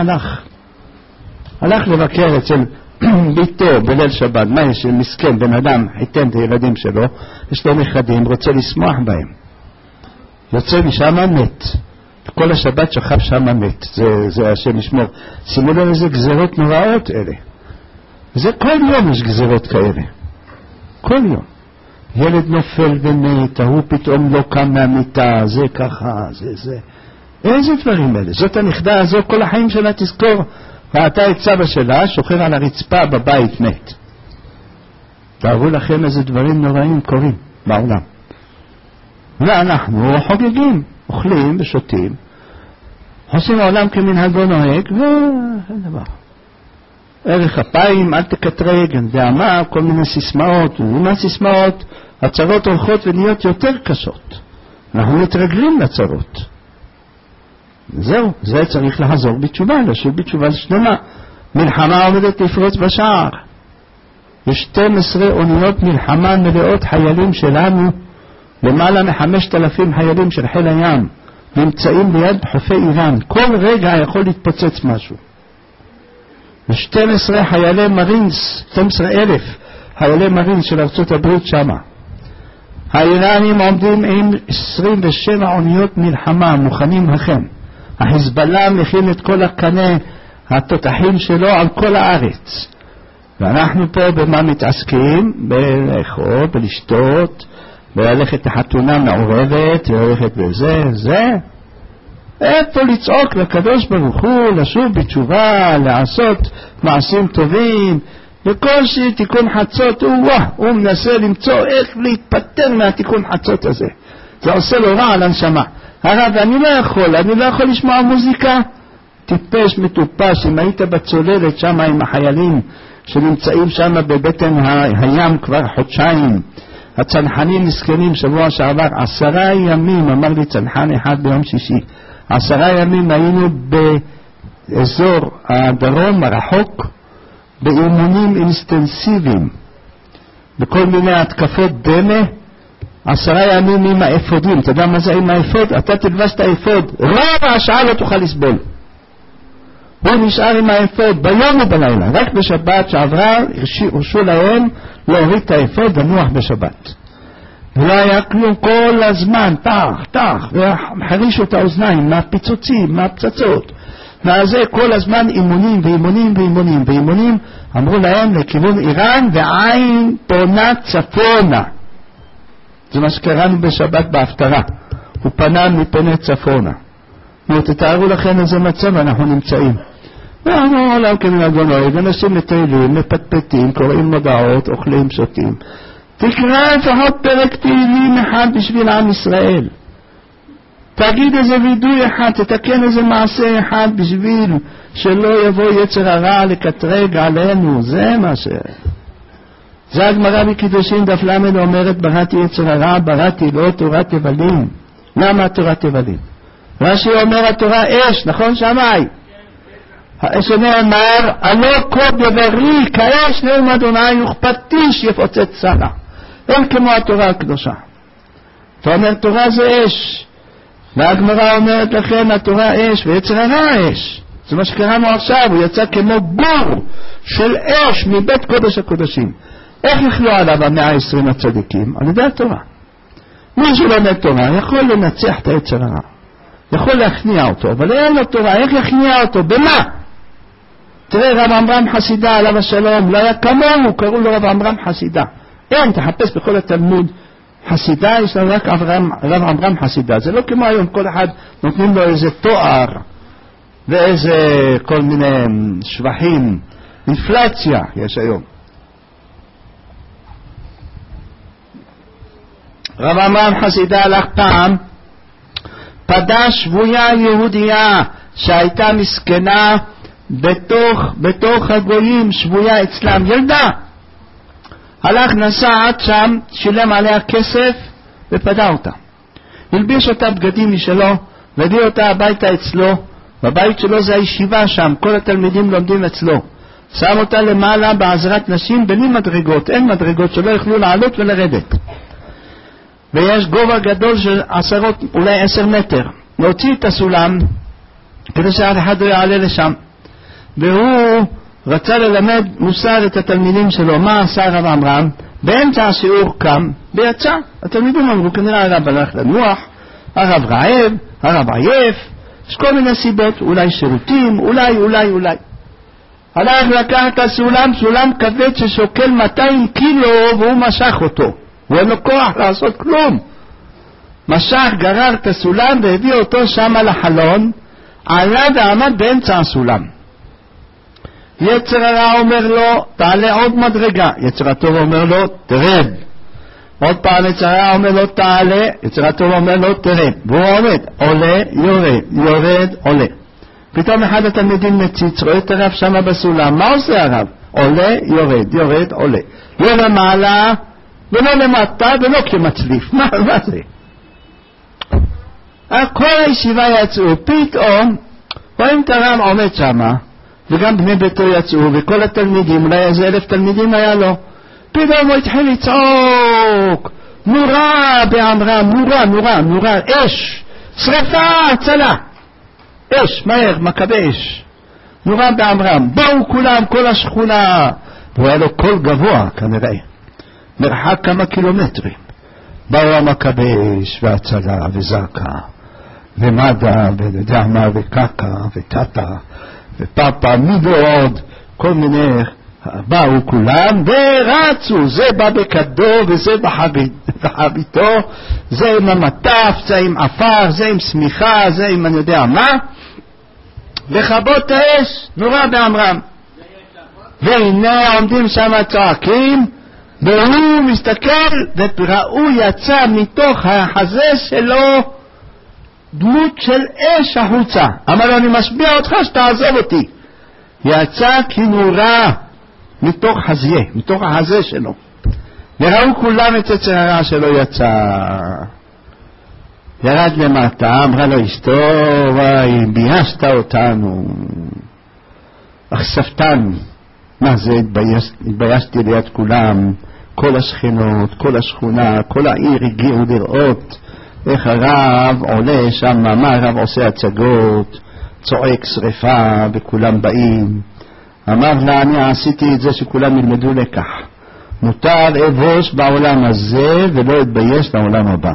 Speaker 1: הלך לבקר אצל ביתו בליל שבת. מה יש? מסכן, בן אדם חיתן את הילדים שלו, יש לו נכדים, רוצה לשמוח בהם, יוצא משם מת, כל השבת שכב שם מת. זה השם ישמור. שימו לב איזה גזרות נוראות אלה. זה כל יום יש גזרות כאלה, כל יום. ילד נופל ומת, הוא פתאום לא קם מהמיטה, זה ככה, זה. איזה דברים אלה? זאת הנכדה הזו, כל החיים שלה תזכור, ראתה את סבא שלה שוכר על הרצפה בבית מת. תארו לכם איזה דברים נוראים קורים בעולם. ואנחנו חוגגים, אוכלים ושותים, עושים העולם כמנהגו נוהג, ואין דבר. ערך אפיים, אל תקטרג, דאמה, כל מיני סיסמאות, ומה סיסמאות? הצרות הולכות ונהיות יותר קשות. אנחנו מתרגלים לצרות. זהו, זה צריך לחזור בתשובה, לשוב בתשובה שלמה. מלחמה עומדת לפרוץ בשער. יש 12 אוניות מלחמה מלאות חיילים שלנו, למעלה מ5,000 חיילים של חיל הים, נמצאים ליד חופי איראן. כל רגע יכול להתפוצץ משהו. 12 חיילי מרינס, 12,000 חיילי מרינס של ארצות הברית שמה. האיראנים עומדים עם 27 אוניות מלחמה מוכנים לכם. החיזבאללה מכין את כל הקנה התותחים שלו על כל הארץ. ואנחנו פה במה מתעסקים? בלאכול, בלשתות, בללכת לחתונה מעורבת, וללכת בזה. איפה לצעוק לקדוש ברוך הוא, לשוב בתשובה, לעשות מעשים טובים, בקושי תיקון חצות, הוא מנסה למצוא איך להתפטר מהתיקון חצות הזה. זה עושה לו רע על הנשמה. הרב, אני לא יכול לשמוע מוזיקה. טיפש, מטופש, אם היית בצוללת שם עם החיילים שנמצאים שם בבטן הים כבר חודשיים, הצנחנים מסכנים, שבוע שעבר 10 ימים, אמר לי צנחן אחד ביום שישי, 10 ימים היינו באזור הדרום הרחוק, באימונים אינסטנסיביים, בכל מיני התקפות דמה, 10 ימים עם האפודים. אתה יודע מה זה עם האפוד? אתה תלבש את האפוד, רוב השעה לא תוכל לסבול. הוא נשאר עם האפוד ביום ובלילה. רק בשבת שעברה הרשו להם להוריד את האפוד לנוח בשבת. ולא היה כלום כל הזמן, תח, וחרישו את האוזניים מהפיצוצים, מהפצצות. מהזה כל הזמן אימונים. אמרו להם לכיוון איראן, ועין פונה צפונה. זה מה שקראנו בשבת בהפטרה. הוא פנה מפנה צפונה. תתארו לכם איזה מצב אנחנו נמצאים. ואנחנו עולם כמנהגו נוהג, אנשים מטיילים, מפטפטים, קוראים מודעות, אוכלים, שותים. תקרא לפחות פרק תהילים אחד בשביל עם ישראל. תגיד איזה וידוי אחד, תתקן איזה מעשה אחד בשביל שלא יבוא יצר הרע לקטרג עלינו. זה מה ש... זה הגמרא בקידושין דף למד אומרת, בראתי יצר הרע, בראתי לא תורת תבלים. למה תורת תבלים? רש"י אומר התורה אש, נכון שמאי? האש נאמר, הלא כה דברי, כאש נאום אדוני וכפטיש יפוצץ סלע. אין כמו התורה הקדושה. אתה אומר תורה זה אש. והגמרא אומרת לכם התורה אש ויצר הרע אש. זה מה שקראנו עכשיו, הוא יצא כמו בור של אש מבית קודש הקודשים. איך יכלו עליו 120 הצדיקים? על ידי התורה. מי שלומד תורה יכול לנצח את היצר הרע, יכול להכניע אותו, אבל אין לו תורה. איך יכניע אותו? במה? תראה, רב עמרם חסידה עליו השלום, לא היה כמוהו, קראו לו רב עמרם חסידה. אין, תחפש בכל התלמוד חסידה, יש לנו רק רב עמרם חסידה. זה לא כמו היום, כל אחד נותנים לו איזה תואר ואיזה כל מיני שבחים, אינפלציה יש היום. רב עמרם חסידה הלך פעם, פגש שבויה יהודייה שהייתה מסכנה בתוך הגויים, שבויה אצלם, ילדה. הלך, נסע עד שם, שילם עליה כסף ופדה אותה. הלביש אותה בגדים משלו והביא אותה הביתה אצלו. בבית שלו זה הישיבה שם, כל התלמידים לומדים אצלו. שם אותה למעלה בעזרת נשים בלי מדרגות, אין מדרגות שלא יוכלו לעלות ולרדת. ויש גובה גדול של אולי 10 מטר. להוציא את הסולם כדי שאף אחד לא יעלה לשם. והוא רצה ללמד מוסר את התלמידים שלו. מה עשה רב עמרם? באמצע השיעור קם ויצא. התלמידים אמרו, כנראה הרב הלך לנוח, הרב רעב, הרב עייף, יש כל מיני סיבות, אולי שירותים, אולי. הלך לקח את הסולם, סולם כבד ששוקל 200 קילו, והוא משך אותו. הוא אין לו כוח לעשות כלום. משך, גרר את הסולם והביא אותו שם לחלון, עלה ועמד באמצע הסולם. יצר הרע אומר לו, תעלה עוד מדרגה. יצר הטוב אומר לו, תרד. עוד פעם יצר הרע אומר לו, תעלה. יצר הטוב אומר לו, תרד. והוא עומד, עולה, יורד, עולה. פתאום אחד התלמידים מציץ, רואה את הרב שם בסולם. מה עושה הרב? עולה, יורד, עולה. לא למעלה ולא למטה ולא כמצליף. מה זה? כל הישיבה יצאו, פתאום רואים את הרב עומד שמה, וגם בני ביתו יצאו, וכל התלמידים, אולי איזה 1,000 תלמידים היה לו. פתאום הוא התחיל לצעוק, נורא בעמרם, נורא, אש, שרפה, הצלה, אש, מהר, מכבי אש, נורא בעמרם. באו כולם, כל השכונה, והוא היה לו קול גבוה כנראה, מרחק כמה קילומטרים. באו המכבי אש והצלה וזרקה ומד"א ודמה וקקה וטאטה ופאפה, מי ועוד, כל מיני, באו כולם ורצו, זה בא בכדו וזה בחביתו, זה עם המטף, זה עם עפר, זה עם סמיכה, זה עם אני יודע מה, וחבות האש נורא בעמרם. והנה עומדים שם צועקים, והוא מסתכל וראו יצא מתוך החזה שלו דמות של אש החוצה. אמר לו, אני משביע אותך שתעזוב אותי. יצא כנורה מתוך החזה שלו. וראו כולם את יצר הרע שלו יצא. ירד למטה, אמרה לו אשתו, וואי, ביישת אותנו, אכספתנו. מה זה? התביישתי ליד כולם, כל השכנות, כל השכונה, כל העיר הגיעו לראות איך הרב עולה שם, מה הרב עושה הצגות, צועק שריפה וכולם באים. אמר לה, אני עשיתי את זה שכולם ילמדו לקח, מותר אבוש בעולם הזה ולא אתבייש לעולם הבא.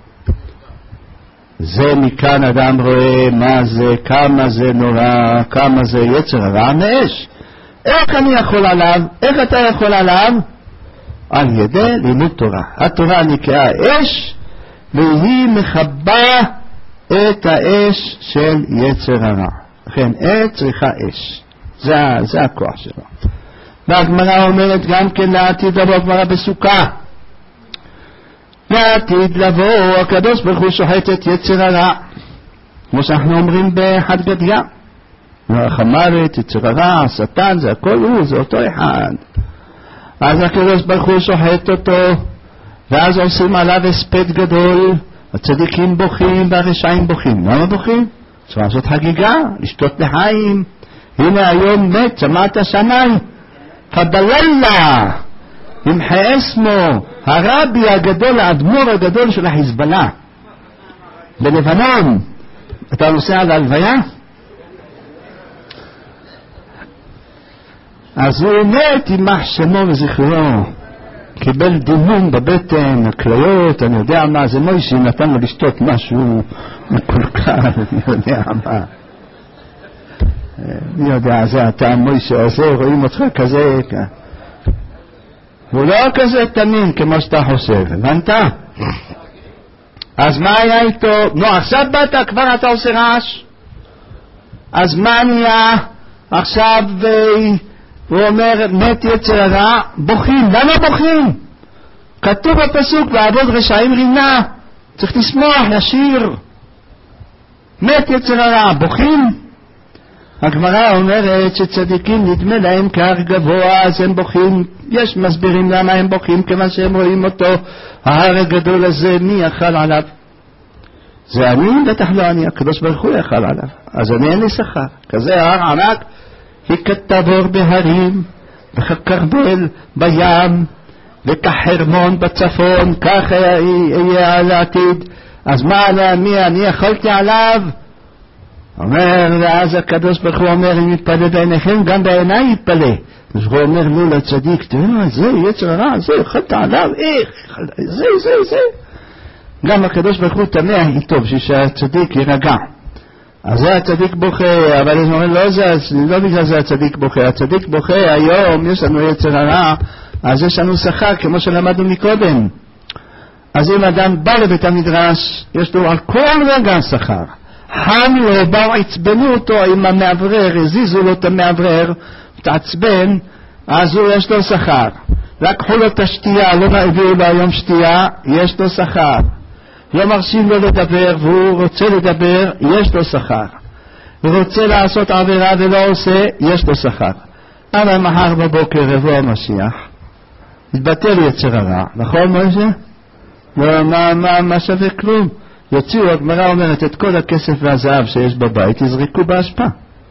Speaker 1: זה מכאן אדם רואה מה זה, כמה זה נורא, כמה זה יצר הרע מאש. איך אני יכול עליו? איך אתה יכול עליו? על ידי לימוד תורה. התורה נקראה אש, והיא מחבה את האש של יצר הרע. לכן עת צריכה אש. זה הכוח שלו. והגמרא אומרת גם כן לעתיד לבוא, גמרא בסוכה, לעתיד לבוא הקדוש ברוך הוא שוחט את יצר הרע, כמו שאנחנו אומרים בחד גדיא, המוות, יצר הרע, השטן, זה הכל הוא, זה אותו אחד. אז הקדוש ברוך הוא שוחט אותו, ואז עושים עליו הספד גדול, הצדיקים בוכים והרשעים בוכים. למה בוכים? צריך לעשות חגיגה, לשתות לחיים. הנה היום מת, שמעת שנאי, פדללה, ימחה אסמו, הרבי הגדול, האדמו"ר הגדול של החיזבאללה בלבנון. אתה נוסע על ההלוויה? אז הוא מת, יימח שמו וזכרו, קיבל דימום בבטן, הכליות, אני יודע מה, זה מוישי נתן לו לשתות משהו מקולקל, אני יודע מה. אני יודע, זה אתה מוישי הזה, רואים אותך כזה, הוא לא כזה תנין כמו שאתה חושב, הבנת? אז מה היה איתו? נו, עכשיו באת, כבר אתה עושה רעש? אז מה נהיה? עכשיו הוא אומר, מת יצר הרע, בוכים. למה בוכים? כתוב בפסוק, ועבוד רשעים רינה, צריך לשמוח, לשיר. מת יצר הרע, בוכים? הגמרא אומרת שצדיקים נדמה להם כהר גבוה, אז הם בוכים. יש מסבירים למה הם בוכים, כיוון שהם רואים אותו, ההר הגדול הזה, מי יאכל עליו? זה אני? בטח לא אני, הקדוש ברוך הוא יאכל עליו. אז אני אין לי שכר. כזה הר ענק, כתבור בהרים, וככרמל בים, וכחרמון בצפון, כך יהיה על העתיד. אז מה אני יכולתי עליו? אומר, ואז הקדוש ברוך הוא אומר, אם יתפלא בעיניכם, גם בעיניי יתפלא. אז הוא אומר לו לצדיק, תראה מה זה, יצר הרע, זה, יכולת עליו, איך, זה. גם הקדוש ברוך הוא תמה איתו, בשביל שהצדיק ירגע. אז זה הצדיק בוכה, אבל הוא אומר, לא בגלל זה הצדיק בוכה, הצדיק בוכה, היום יש לנו יצר הרע, אז יש לנו שכר, כמו שלמדנו מקודם. אז אם אדם בא לבית המדרש, יש לו על כל רגע שכר. חם לו, באו עצבנו אותו עם המעברר, הזיזו לו את המעברר, תעצבן, אז הוא יש לו שכר. לקחו לו את השתייה, לא הביאו לו היום שתייה, יש לו שכר. לא מרשים לו לדבר, והוא רוצה לדבר, יש לו שכר. הוא רוצה לעשות עבירה ולא עושה, יש לו שכר. אבל מחר בבוקר יבוא המשיח, יתבטל יצר הרע, נכון משה? לא, מה שווה כלום? יוציאו, הגמרא אומרת, את כל הכסף והזהב שיש בבית, יזרקו בהשפעה.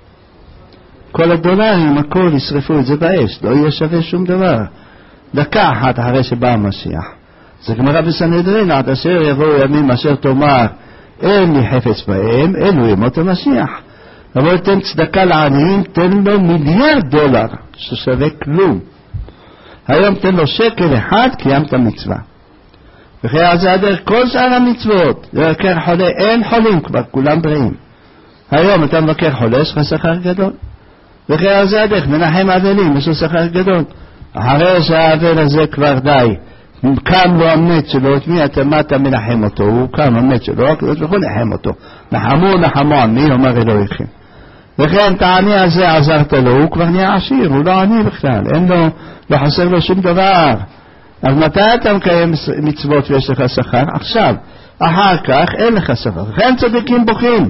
Speaker 1: כל הדולרים, הכל, ישרפו את זה באש, לא יהיה שווה שום דבר. דקה אחת אחרי שבא המשיח. זה גמרא בסנהדרין, עד אשר יבואו ימים אשר תאמר, אין לי חפץ בהם, אלו ימות המשיח. אבל תן צדקה לעניים, תן לו $1,000,000,000, ששווה כלום. היום תן לו שקל אחד, קיימת מצווה. וכי זה הדרך כל שאר המצוות, לבקר חולה, אין חולים כבר, כולם בריאים. היום אתה מבקר חולה, יש לך שכר גדול. וכי זה הדרך, מנחם אבלים, יש לו שכר גדול. אחרי שהאבל הזה כבר די, קם לו המת שלו, את מי אתה מנחם אותו? הוא קם המת שלו, הקדוש ברוך הוא נחם אותו. נחמו עמי, אומר אלוהיכם. וכן תעני על זה עזרת לו, הוא כבר נהיה עשיר, הוא לא עני בכלל, אין לו, לא חסר לו שום דבר. אז מתי אתה מקיים מצוות ויש לך שכר? עכשיו. אחר כך אין לך שכר. וכן צדיקים בוכים.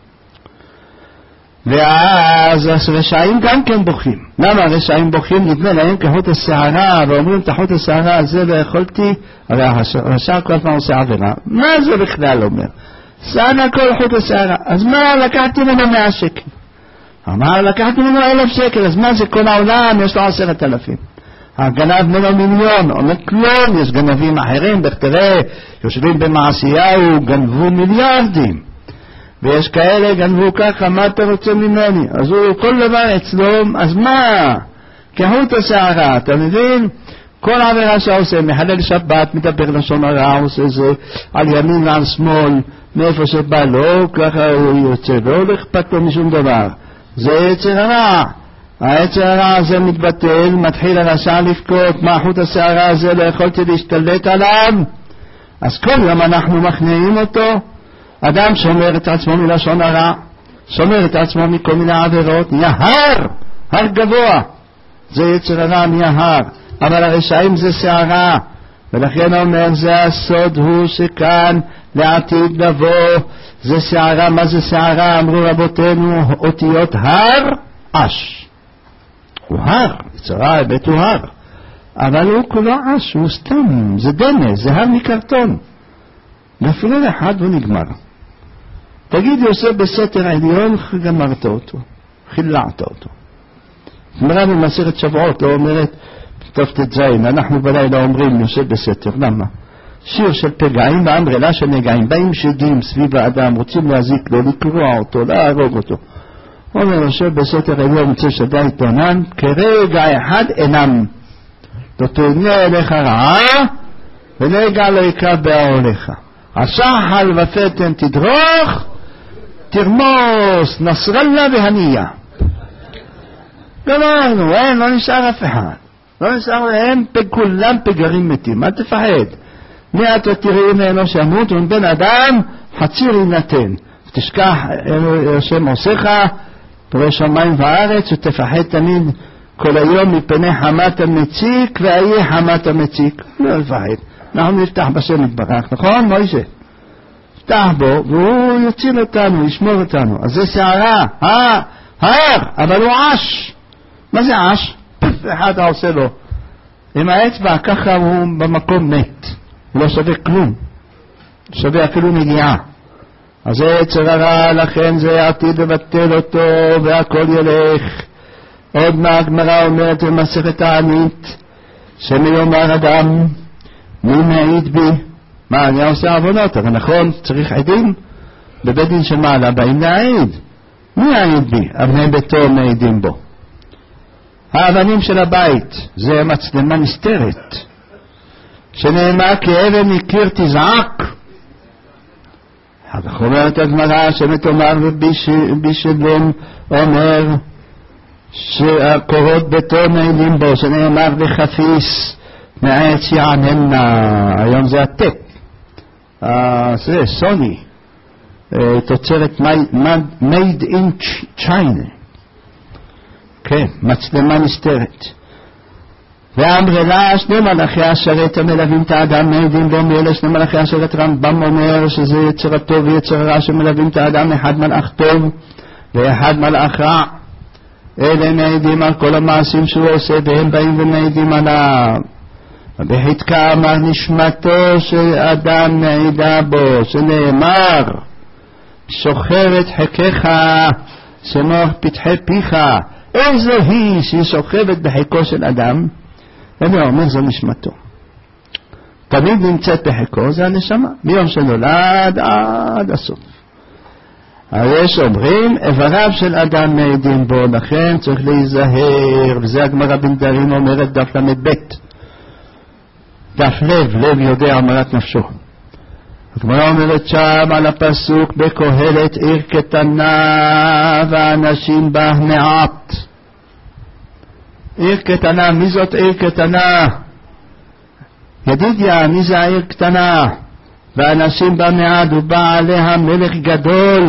Speaker 1: ואז הרשעים גם כן בוכים. למה הרשעים בוכים? נדמה להם כחוט השערה, ואומרים תחוט השערה הזה לא יכולתי, הרי הרשע כל פעם עושה עבירה. מה זה בכלל אומר? סענה כל חוט השערה. אז מה לקחתי ממנו 100 שקל? אמר לקחתי ממנו 1,000 שקל, אז מה זה כל העולם? יש לו 10,000. הגנב ממנו 1,000,000, אומר כלום, יש גנבים אחרים, תראה, יושבים במעשיהו, גנבו מיליארדים. ויש כאלה גנבו ככה, מה אתה רוצה ממני? אז הוא כל דבר אצלו, אז מה? כהות השערה, אתה מבין? כל עבירה שעושה, מחלל שבת, מדבר לשון הרע, עושה זה על ימין ועל שמאל, מאיפה שבא לו, ככה הוא יוצא, לא אכפת לו משום דבר. זה יצר הרע. היצר הרע הזה מתבטל, מתחיל הרשע לבכות, מה חוט השערה הזה לא יכולתי להשתלט עליו? אז כל יום אנחנו מכניעים אותו. אדם שומר את עצמו מלשון הרע, שומר את עצמו מכל מיני עבירות, נהיה הר, הר גבוה, זה יצר הרע מההר, אבל הרשעים זה שערה, ולכן אומר זה הסוד הוא שכאן לעתיד לבוא, זה שערה. מה זה שערה? אמרו רבותינו, אותיות הר אש. הוא הר, יצר הרע האמת הוא הר, אבל הוא כולו אש, הוא סתם, זה דמה, זה הר מקרטון, ואפילו לאחד הוא נגמר. תגיד יוסף בסתר העליון, גמרת אותו, חילעת אותו. גמרא במסכת שבועות לא אומרת טוב תזיין, אנחנו בלילה אומרים יוסף בסתר, למה? שיר של פגעים ואמרלה של נגעים, באים שדים סביב האדם, רוצים להזיק לו, לקרוע אותו, להרוג אותו. אומר יוסף בסתר העליון, מצא שדי תענן, כרגע אחד אינם, לא תענה אליך רעה, ונגע לא יקרא בעולך. השחל ופתן תדרוך, תרמוס נסרלה והניה. גמרנו, אין, לא נשאר אף אחד. לא נשאר, הם כולם פגרים מתים, אל תפחד. מעט ותראי ממנו שמות, ובן אדם חציר יינתן. תשכח השם עושיך, פורש שמיים וארץ, ותפחד תמיד כל היום מפני חמת המציק, ואהיה חמת המציק. לא לפחד. אנחנו נפתח בשם יתברך, נכון מוישה? נפתח בו, והוא יציל אותנו, ישמור אותנו. אז זה שערה, הר, אבל הוא עש. מה זה עש? אחד עושה לו עם האצבע, ככה הוא במקום מת, הוא לא שווה כלום, שווה אפילו נגיעה. אז זה יצר הרע, לכן זה עתיד לבטל אותו והכל ילך. עוד מהגמרא אומרת במסכת תענית, שמיומר אדם, מי מעיד בי? מה, אני עושה עוונות, אבל נכון, צריך עדים? בבית דין של מעלה באים להעיד. מי העיד בי? אבני ביתו מעידים בו. האבנים של הבית, זה מצלמה נסתרת, שנאמר כאבן מקיר תזעק. אחר כך אומרת הגמרא, שמתומר ובישלום אומר, שהקורות ביתו מעידים בו, שנאמר לחפיס, מעץ יעננה, היום זה הטפ, זה סוני, תוצרת made in China, כן, מצלמה נסתרת. ואמרלה, שני מלאכי השרת המלווים את האדם מעידים בו מאלה. שני מלאכי השרת, רמב"ם אומר שזה יצר הטוב ויצר הרע שמלווים את האדם, אחד מלאך טוב ואחד מלאך רע. אלה מעידים על כל המעשים שהוא עושה, והם באים ומעידים עליו. ובחזקאל אמר נשמתו של אדם מעידה בו, שנאמר שוכבת חכך שמוח פתחי פיך. איזו היא שהיא שוכבת בחיקו של אדם? ואני אומר זו נשמתו, תמיד נמצאת בחיקו, זה הנשמה מיום שנולד עד הסוף. הרי שאומרים איבריו של אדם מעידים בו, לכן צריך להיזהר, וזה הגמרא בנדרים אומרת דף למד בית, דף לב יודע אמרת נפשו. הגמרא אומרת שם על הפסוק בקהלת, עיר קטנה ואנשים בה מעט. עיר קטנה, מי זאת עיר קטנה? ידידיה, מי זה העיר קטנה? ואנשים בה מעט, ובא עליה מלך גדול,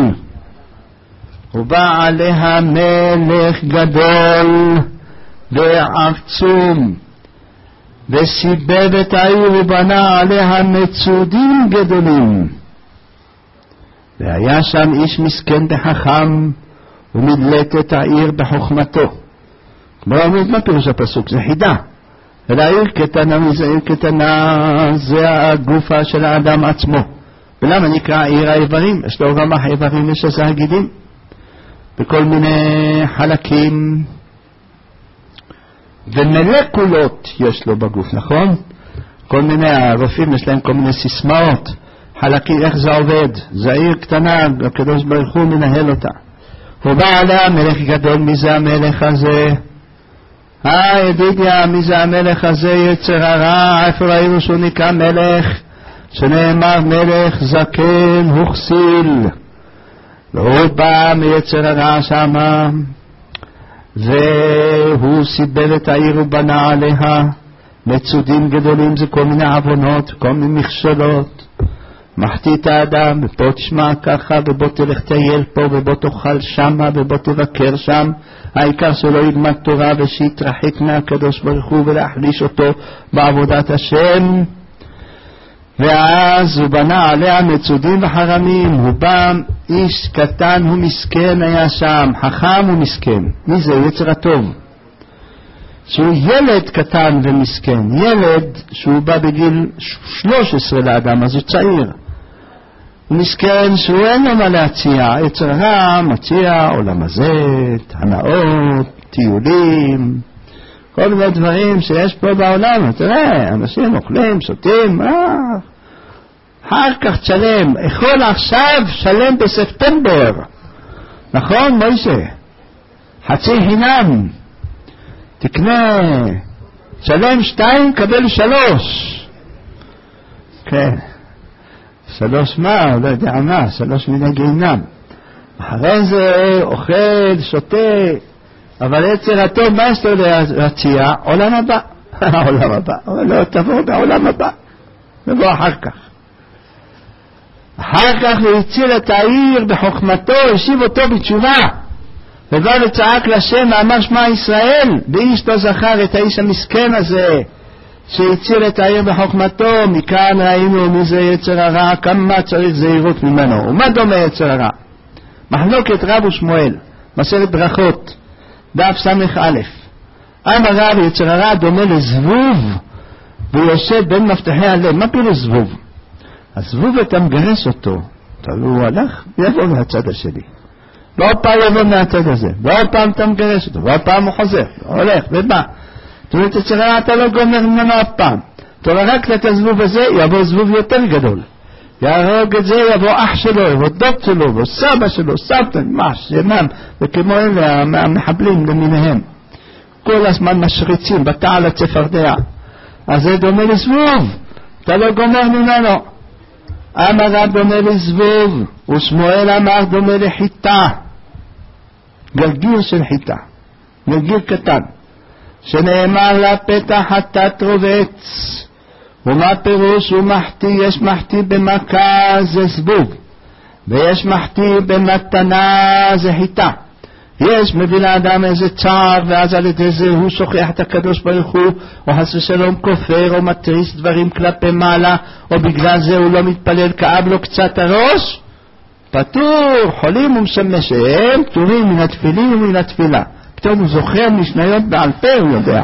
Speaker 1: ובא עליה מלך גדול ועצום, וסיבב את העיר ובנה עליה מצודים גדולים. והיה שם איש מסכן וחכם, ומדלק את העיר בחוכמתו. כמו אומרת, מה פירוש הפסוק? זה חידה. אלא עיר קטנה, מזה עיר קטנה, זה הגופה של האדם עצמו. ולמה נקרא עיר האיברים? יש לו רמ"ח איברים, יש לזה הגידים, בכל מיני חלקים ומלקולות יש לו בגוף, נכון? כל מיני, הרופאים יש להם כל מיני סיסמאות, חלקים, איך זה עובד? זה עיר קטנה, הקדוש ברוך הוא מנהל אותה. הוא בא עליה מלך גדול. מי זה המלך הזה? ידידיה, מי זה המלך הזה? יצר הרע. איפה ראינו שהוא נקרא מלך? שנאמר מלך זקן וכסיל, והוא בא מיצר הרע שמה, והוא סיבל את העיר ובנה עליה מצודים גדולים. זה כל מיני עוונות, כל מיני מכשלות, מחטיא את האדם, ופה תשמע ככה, ובוא תלך טייל פה, ובוא תאכל שמה, ובוא תבקר שם. העיקר שלא ילמד תורה ושיתרחק מהקדוש ברוך הוא ולהחליש אותו בעבודת השם. ואז הוא בנה עליה מצודים וחרמים. הוא בא, איש קטן ומסכן היה שם, חכם ומסכן. מי זה? יצר הטוב. שהוא ילד קטן ומסכן, ילד שהוא בא בגיל 13 לאדם, אז הוא צעיר. הוא מסכן שהוא אין לו מה להציע. יצר הרע מציע עולם הזה, הנאות, טיולים, כל מיני דברים שיש פה בעולם. תראה, אנשים אוכלים, שותים, אחר כך תשלם. אכול עכשיו, שלם בספטמבר. נכון, מוישה? חצי חינם. תקנה, שלם 2, קבל 3. כן. 3 מה? לא יודע מה, 3 מן הגיהנם. אחרי זה אוכל, שותה, אבל יצר הטוב, מה יש לו להציע? עולם הבא. העולם הבא. לא, תבוא בעולם הבא. ובוא אחר כך. אחר כך הוא הציל את העיר בחוכמתו, השיב אותו בתשובה. ובא וצעק לשם ואמר שמע ישראל, ואיש לא זכר את האיש המסכן הזה שהציל את העיר בחוכמתו. מכאן ראינו מי זה יצר הרע, כמה צריך זהירות ממנו. ומה דומה יצר הרע? מחלוקת רב ושמואל, מסכת ברכות, דף ס"א. אמר רב, יצר הרע דומה לזבוב והוא יושב בין מפתחי הלב. מה פירוש זבוב? הזבוב אתה מגרש אותו, הוא הלך ויבוא מהצד השני, ועוד פעם יבוא מהצד הזה, ועוד פעם אתה מגרש אותו, ועוד פעם הוא חוזר, הולך ובא. זאת אומרת, יצר הרע אתה לא גומר ממנו אף פעם. אתה רק את הזבוב הזה, יבוא זבוב יותר גדול, יהרוג את זה, יבוא אח שלו, יבוא דוד שלו, יבוא סבא שלו, סבתא, שמם, וכמו אלה המחבלים למיניהם, כל הזמן משריצים בתעל הצפרדע. אז זה דומה לזבוב, אתה לא גומר ממנו. אמר רב דומה לזבוב, ושמואל אמר דומה לחיטה, גרגיר של חיטה, גרגיר קטן, שנאמר לפתח חטאת רובץ. ומה פירוש? הוא מחטיא, יש מחטיא במכה זה זבוב, ויש מחטיא במתנה זה חיטה. יש מביא לאדם איזה צער, ואז על ידי זה הוא שוכח את הקדוש ברוך הוא, או חס ושלום כופר, או מטריס דברים כלפי מעלה, או בגלל זה הוא לא מתפלל, כאב לו קצת הראש, פטור. חולים ומשמש הם פטורים מן התפילין ומן התפילה. פתאום הוא זוכר משניות בעל פה, הוא יודע.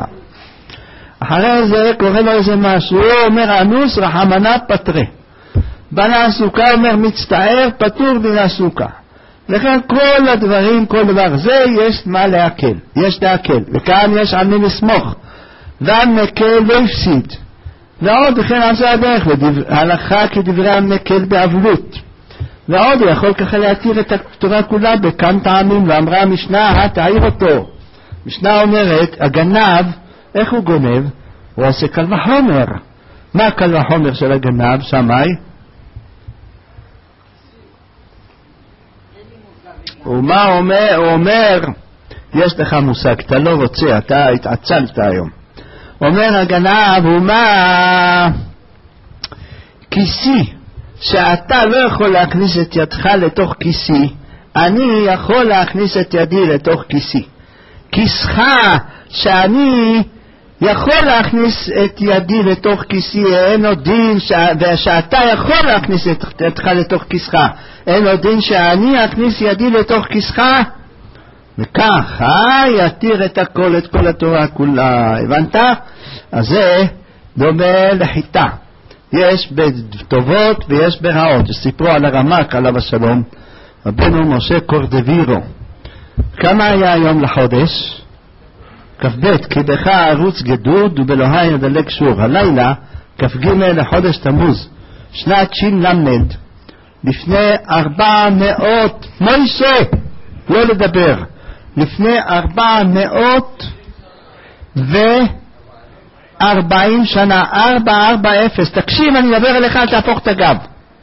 Speaker 1: אחרי זה קורא לו איזה משהו, הוא אומר אנוס רחמנה פטרה. בנה הסוכה אומר מצטער, פטור מן הסוכה. לכן כל הדברים, כל דבר זה יש מה להקל, יש להקל, וכאן יש על מי לסמוך, והמקל לא הפסיד. ועוד לכן על זה הדרך, הלכה כדברי המקל באבלות. ועוד הוא יכול ככה להתיר את התורה כולה בכאן טעמים, ואמרה המשנה, תעיר אותו. המשנה אומרת, הגנב, איך הוא גונב? הוא עושה קל וחומר. מה קל וחומר של הגנב? שמאי? ומה הוא אומר, יש לך מושג, אתה לא רוצה, אתה התעצלת היום. אומר הגנב, ומה כיסי, שאתה לא יכול להכניס את ידך לתוך כיסי, אני יכול להכניס את ידי לתוך כיסי. כיסך, שאני יכול להכניס את ידי לתוך כיסי, אין עוד דין ושאתה יכול להכניס את ידך לתוך כיסך, אין עוד דין שאני אכניס ידי לתוך כיסך, וככה יתיר את הכל, את כל התורה כולה. הבנת? אז זה דומה לחיטה, יש בטובות ויש ברעות. סיפרו על הרמ"ק עליו השלום, רבנו משה קורדווירו. כמה היה היום לחודש? כ"ב, כי בך ערוץ גדוד ובאלוהי ידלק שור. הלילה כ"ג לחודש תמוז שנת ש"ל, לפני 400, מוישה לא לדבר, לפני 440 שנה, 440, תקשיב, אני מדבר אליך, אל תהפוך את הגב.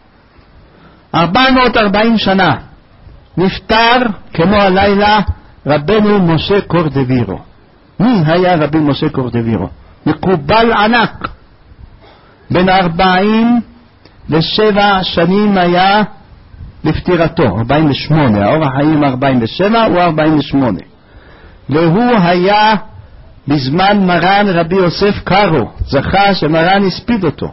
Speaker 1: 440 שנה נפטר כמו הלילה רבנו משה קורדווירו. מי היה רבי משה קורדווירו? מקובל ענק, בן 40 ל7 שנים היה לפטירתו, 48, האור החיים 47, הוא 48. והוא היה בזמן מרן רבי יוסף קארו, זכה שמרן הספיד אותו.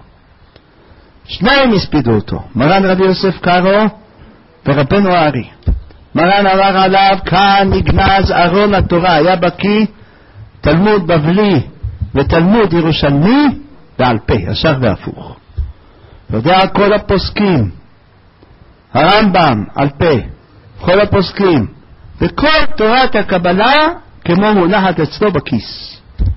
Speaker 1: שניים הספידו אותו, מרן רבי יוסף קארו ורבנו הארי. מרן אמר עליו, כאן נגנז ארון התורה, היה בקיא תלמוד בבלי ותלמוד ירושלמי בעל פה, ישר והפוך. יודע כל הפוסקים, הרמב"ם על פה, כל הפוסקים, וכל תורת הקבלה כמו מונחת אצלו בכיס.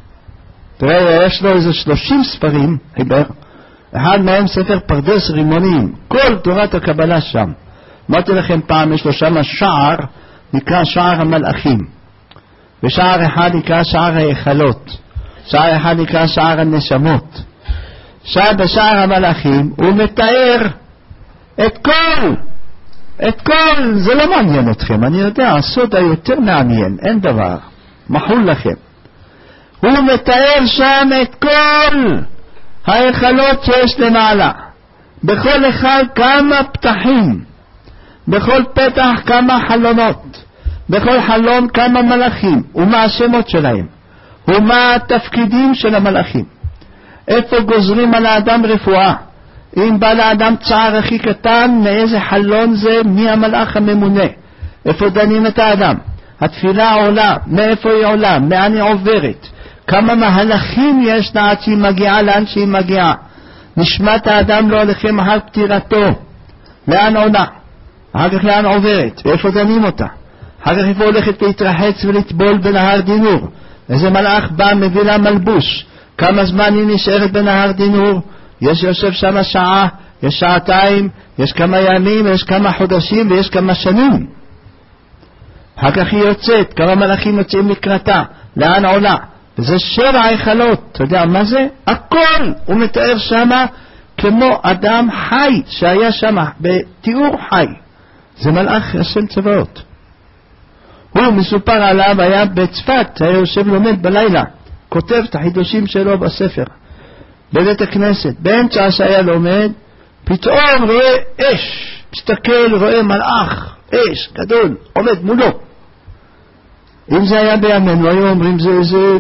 Speaker 1: תראה, יש לו איזה 30 ספרים, אחד מהם ספר פרדס רימונים, כל תורת הקבלה שם. אמרתי לכם פעם, יש לו שם שער, נקרא שער המלאכים, ושער אחד נקרא שער ההיכלות, שער אחד נקרא שער הנשמות. בשער המלאכים הוא מתאר את כל, זה לא מעניין אתכם, אני יודע, הסוד היותר מעניין, אין דבר, מחול לכם. הוא מתאר שם את כל ההיכלות שיש למעלה, בכל אחד כמה פתחים, בכל פתח כמה חלונות, בכל חלון כמה מלאכים, ומה השמות שלהם, ומה התפקידים של המלאכים, איפה גוזרים על האדם רפואה, אם בא לאדם צער הכי קטן, מאיזה חלון זה, מי המלאך הממונה, איפה דנים את האדם, התפילה עולה, מאיפה היא עולה, לאן היא עוברת, כמה מהלכים יש לה עד שהיא מגיעה לאן שהיא מגיעה, נשמת האדם לא הולכים אחר פטירתו, לאן עולה, אחר כך לאן עוברת, ואיפה דנים אותה, אחר כך איפה הולכת להתרחץ ולטבול בנהר דינור, איזה מלאך בא מביא לה מלבוש, כמה זמן היא נשארת בנהר דינור, יש יושב שם שעה, יש שעתיים, יש כמה ימים, יש כמה חודשים ויש כמה שנים. אחר כך היא יוצאת, כמה מלאכים יוצאים לקראתה, לאן עולה, וזה 7 היכלות, אתה יודע מה זה? הכל הוא מתאר שם כמו אדם חי שהיה שם, בתיאור חי. זה מלאך השם צבאות. הוא מסופר עליו, היה בצפת, היה יושב לומד בלילה, כותב את החידושים שלו בספר, בבית הכנסת, באמצע שהיה לומד, פתאום רואה אש, מסתכל, רואה מלאך, אש גדול, עומד מולו. אם זה היה בימינו, היו אומרים זה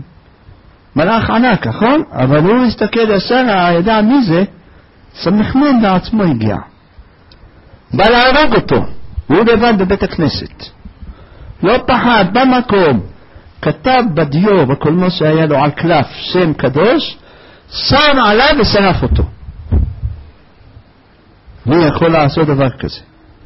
Speaker 1: מלאך ענק, נכון? אבל הוא הסתכל ישר, ידע מי זה, סמכמן לעצמו הגיע. בא להרוג אותו, הוא לבד בבית הכנסת. לא פחד, במקום, כתב בדיו, בקולמוס שהיה לו על קלף, שם קדוש, שם עליו ושרף אותו. מי יכול לעשות דבר כזה?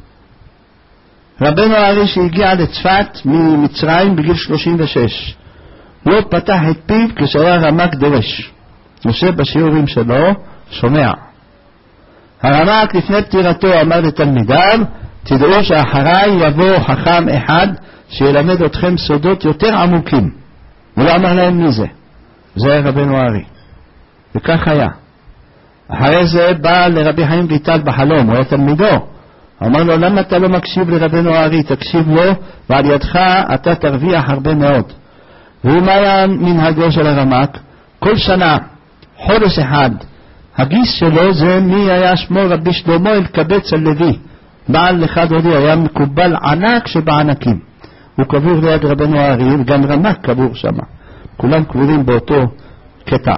Speaker 1: רבנו הארי שהגיע לצפת ממצרים בגיל 36, לא פתח את פיו כשהיה רמ"ק דורש, יושב בשיעורים שלו, שומע. הרמ"ק לפני פטירתו אמר לתלמידיו, תדעו שאחריי יבוא חכם אחד שילמד אתכם סודות יותר עמוקים. הוא לא אמר להם מי זה, זה היה רבנו הארי, וכך היה. אחרי זה בא לרבי חיים ויטל בחלום, הוא היה תלמידו, אמר לו, למה אתה לא מקשיב לרבנו הארי? תקשיב לו, ועל ידך אתה תרוויח הרבה מאוד. והוא מה היה מנהגו של הרמ"ק? כל שנה, חודש אחד, הגיס שלו זה מי היה שמו רבי שלמה אלקבץ הלוי, בעל אחד הודי, היה מקובל ענק שבענקים. הוא קבור ליד רבנו הארי, וגם רמ"ק קבור שם. כולם קבורים באותו קטע.